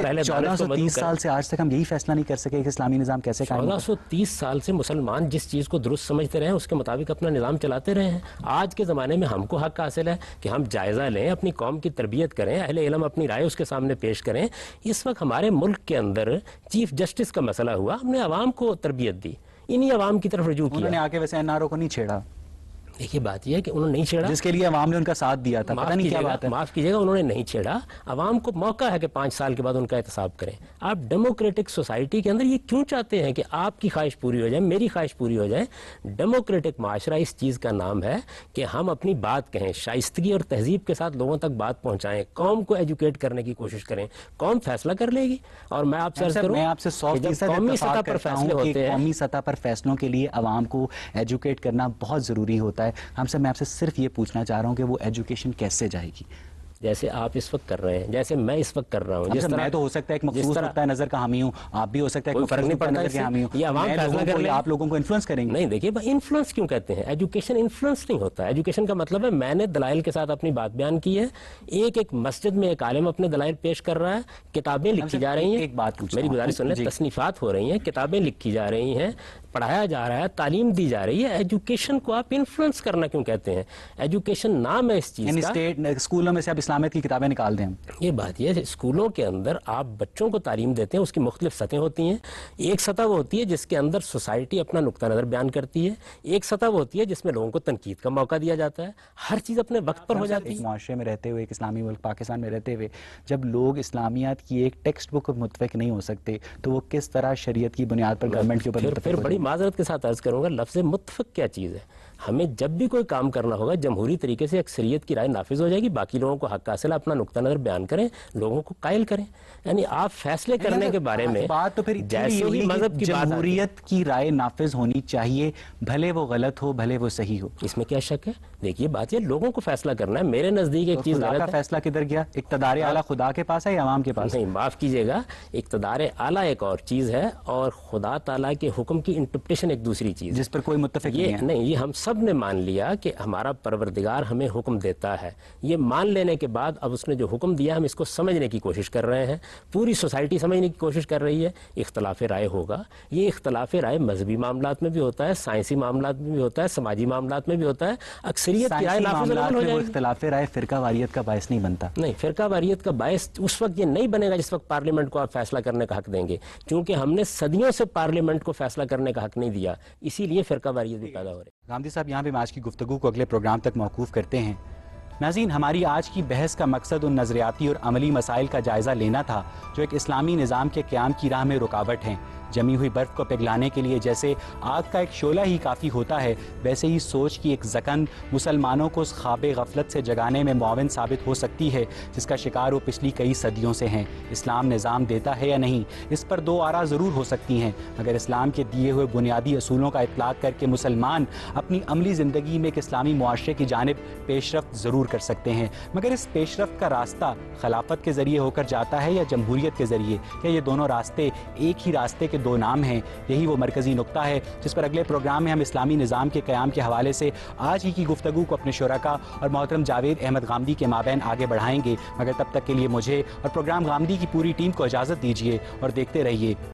1430 سال سے آج تک ہم یہی فیصلہ نہیں کر سکے کہ اسلامی نظام کیسے قائم ہوگا؟ 1430 سال سے مسلمان جس چیز کو درست سمجھتے رہے ہیں اس کے مطابق اپنا نظام چلاتے رہے ہیں. آج کے زمانے میں ہم کو حق حاصل ہے کہ ہم جائزہ لیں, اپنی قوم کی تربیت کریں, اہل علم اپنی رائے اس کے سامنے پیش کریں. اس وقت ہمارے ملک کے اندر چیف جسٹس کا مسئلہ ہوا, ہم نے عوام کو تربیت دی, انہی عوام کی طرف رجوع کیا. انہوں نے آ کے ویسے این آر او کو نہیں چھیڑا. دیکھیے بات یہ ہے کہ انہوں نے نہیں چھیڑا, جس کے لیے عوام نے ان کا ساتھ دیا تھا. پتہ نہیں کیا بات ہے. معاف کیجیے گا, انہوں نے نہیں چھیڑا. عوام کو موقع ہے کہ 5 سال کے بعد ان کا احتساب کریں. آپ ڈیموکریٹک سوسائٹی کے اندر یہ کیوں چاہتے ہیں کہ آپ کی خواہش پوری ہو جائے, میری خواہش پوری ہو جائے؟ ڈیموکریٹک معاشرہ اس چیز کا نام ہے کہ ہم اپنی بات کہیں, شائستگی اور تہذیب کے ساتھ لوگوں تک بات پہنچائیں, قوم کو ایجوکیٹ کرنے کی کوشش کریں. قوم فیصلہ کر لے گی. اور میں آپ سے عرض کروں, میں آپ سے 100% قومی سطح پر فیصلے ہوتے ہیں, قومی سطح پر فیصلوں کے لیے عوام کو ایجوکیٹ کرنا بہت ضروری ہوتا ہے. میں آپ سے صرف یہ پوچھنا چاہ رہا ہوں کہ وہ ایجوکیشن کیسے جائے گی؟ جیسے آپ اس وقت کر رہے ہیں, جیسے میں اس وقت کر رہا ہوں. جس طرح میں تو ہو سکتا ہے ایک مخصوص نقطہ نظر کا حامی ہوں, آپ بھی ہو سکتا ہے ایک مخصوص نقطہ نظر کے حامی ہوں. یہ عوام فیصلہ کر لیں, آپ لوگوں کو انفلوئنس کریں گے. نہیں, دیکھیے انفلوئنس کیوں کہتے ہیں؟ ایجوکیشن انفلوئنس نہیں ہوتا. ایجوکیشن کا مطلب ہے میں نے دلائل کے ساتھ اپنی بات بیان کی ہے. ایک مسجد میں ایک عالم اپنے دلائل پیش کر رہا ہے, کتابیں لکھی جا رہی ہیں. ایک بات میری گزارش سن لیں, تصنیفات ہو رہی ہیں, کتابیں لکھی جا رہی ہیں, پڑھایا جا رہا ہے, تعلیم دی جا رہی ہے. ایجوکیشن کو آپ انفلوئنس کرنا کیوں کہتے ہیں؟ ایجوکیشن نام ہے اس چیز کا. اسٹیٹ اسکولوں میں سے اب اسلامیت کی کتابیں نکال دیں. یہ بات یہ ہے, اسکولوں کے اندر آپ بچوں کو تعلیم دیتے ہیں, اس کی مختلف سطحیں ہوتی ہیں. ایک سطح وہ ہوتی ہے جس کے اندر سوسائٹی اپنا نقطہ نظر بیان کرتی ہے, ایک سطح وہ ہوتی ہے جس میں لوگوں کو تنقید کا موقع دیا جاتا ہے. ہر چیز اپنے وقت پر ہو جاتی ہے. ایک معاشرے میں رہتے ہوئے, ایک اسلامی ملک پاکستان میں رہتے ہوئے, جب لوگ اسلامیات کی ایک ٹیکسٹ بک متفق نہیں ہو سکتے تو وہ کس طرح شریعت کی بنیاد پر گورنمنٹ کے اوپر؟ پھر بڑی معذرت کے ساتھ عرض کروں گا, لفظ متفق کیا چیز ہے؟ ہمیں جب بھی کوئی کام کرنا ہوگا جمہوری طریقے سے اکثریت کی رائے نافذ ہو جائے گی, باقی لوگوں کو حق حاصل ہے, اپنا نقطہ نظر بیان کریں, لوگوں کو قائل کریں. یعنی آپ فیصلے کرنے کے بارے میں بات تو پھر جیسے ہی مذہب کی بات, جمہوریت کی رائے نافذ ہونی چاہیے, بھلے وہ غلط ہو بھلے وہ صحیح ہو. اس میں کیا شک ہے؟ دیکھیے بات یہ لوگوں کو فیصلہ کرنا ہے. میرے نزدیک ایک چیز غلط ہے. فیصلہ کدھر گیا؟ اقتدار اعلیٰ خدا کے پاس ہے یا عوام کے پاس؟ نہیں, معاف کیجیے گا, اقتدار اعلیٰ ایک اور چیز ہے اور خدا تعالیٰ کے حکم کی انٹرپریٹیشن ایک دوسری چیز, جس پر کوئی متفق نہیں. یہ ہم سب نے مان لیا کہ ہمارا پروردگار ہمیں حکم دیتا ہے. یہ مان لینے کے بعد اب اس نے جو حکم دیا ہم اس کو سمجھنے کی کوشش کر رہے ہیں, پوری سوسائٹی سمجھنے کی کوشش کر رہی ہے. اختلاف رائے ہوگا, یہ اختلاف رائے مذہبی معاملات میں بھی ہوتا ہے, سائنسی معاملات میں بھی ہوتا ہے, سماجی معاملات میں بھی ہوتا ہے. اکثریت کی رائے نافذ ہو جائے گی. اختلاف رائے فرقہ واریت کا باعث نہیں بنتا. نہیں, فرقہ واریت کا باعث اس وقت یہ نہیں بنے گا جس وقت پارلیمنٹ کو آپ فیصلہ کرنے کا حق دیں گے, کیونکہ ہم نے صدیوں سے پارلیمنٹ کو فیصلہ کرنے کا حق نہیں دیا, اسی لیے فرقہ واریت بھی پیدا ہو رہی ہے. غامدی صاحب, یہاں پہ آج کی گفتگو کو اگلے پروگرام تک موقوف کرتے ہیں. ناظرین, ہماری آج کی بحث کا مقصد ان نظریاتی اور عملی مسائل کا جائزہ لینا تھا جو ایک اسلامی نظام کے قیام کی راہ میں رکاوٹ ہیں. جمی ہوئی برف کو پگھلانے کے لیے جیسے آگ کا ایک شعلہ ہی کافی ہوتا ہے, ویسے ہی سوچ کی ایک زکن مسلمانوں کو اس خواب غفلت سے جگانے میں معاون ثابت ہو سکتی ہے جس کا شکار وہ پچھلی کئی صدیوں سے ہیں. اسلام نظام دیتا ہے یا نہیں, اس پر دو آراء ضرور ہو سکتی ہیں, مگر اسلام کے دیے ہوئے بنیادی اصولوں کا اطلاق کر کے مسلمان اپنی عملی زندگی میں ایک اسلامی معاشرے کی جانب پیش رفت ضرور کر سکتے ہیں. مگر اس پیش رفت کا راستہ خلافت کے ذریعے ہو کر جاتا ہے یا جمہوریت کے ذریعے, یا یہ دونوں راستے ایک ہی راستے کے دو نام ہیں؟ یہی وہ مرکزی نقطہ ہے جس پر اگلے پروگرام میں ہم اسلامی نظام کے قیام کے حوالے سے آج ہی کی گفتگو کو اپنے شرکاء اور محترم جاوید احمد غامدی کے مابین آگے بڑھائیں گے. مگر تب تک کے لیے مجھے اور پروگرام غامدی کی پوری ٹیم کو اجازت دیجیے اور دیکھتے رہیے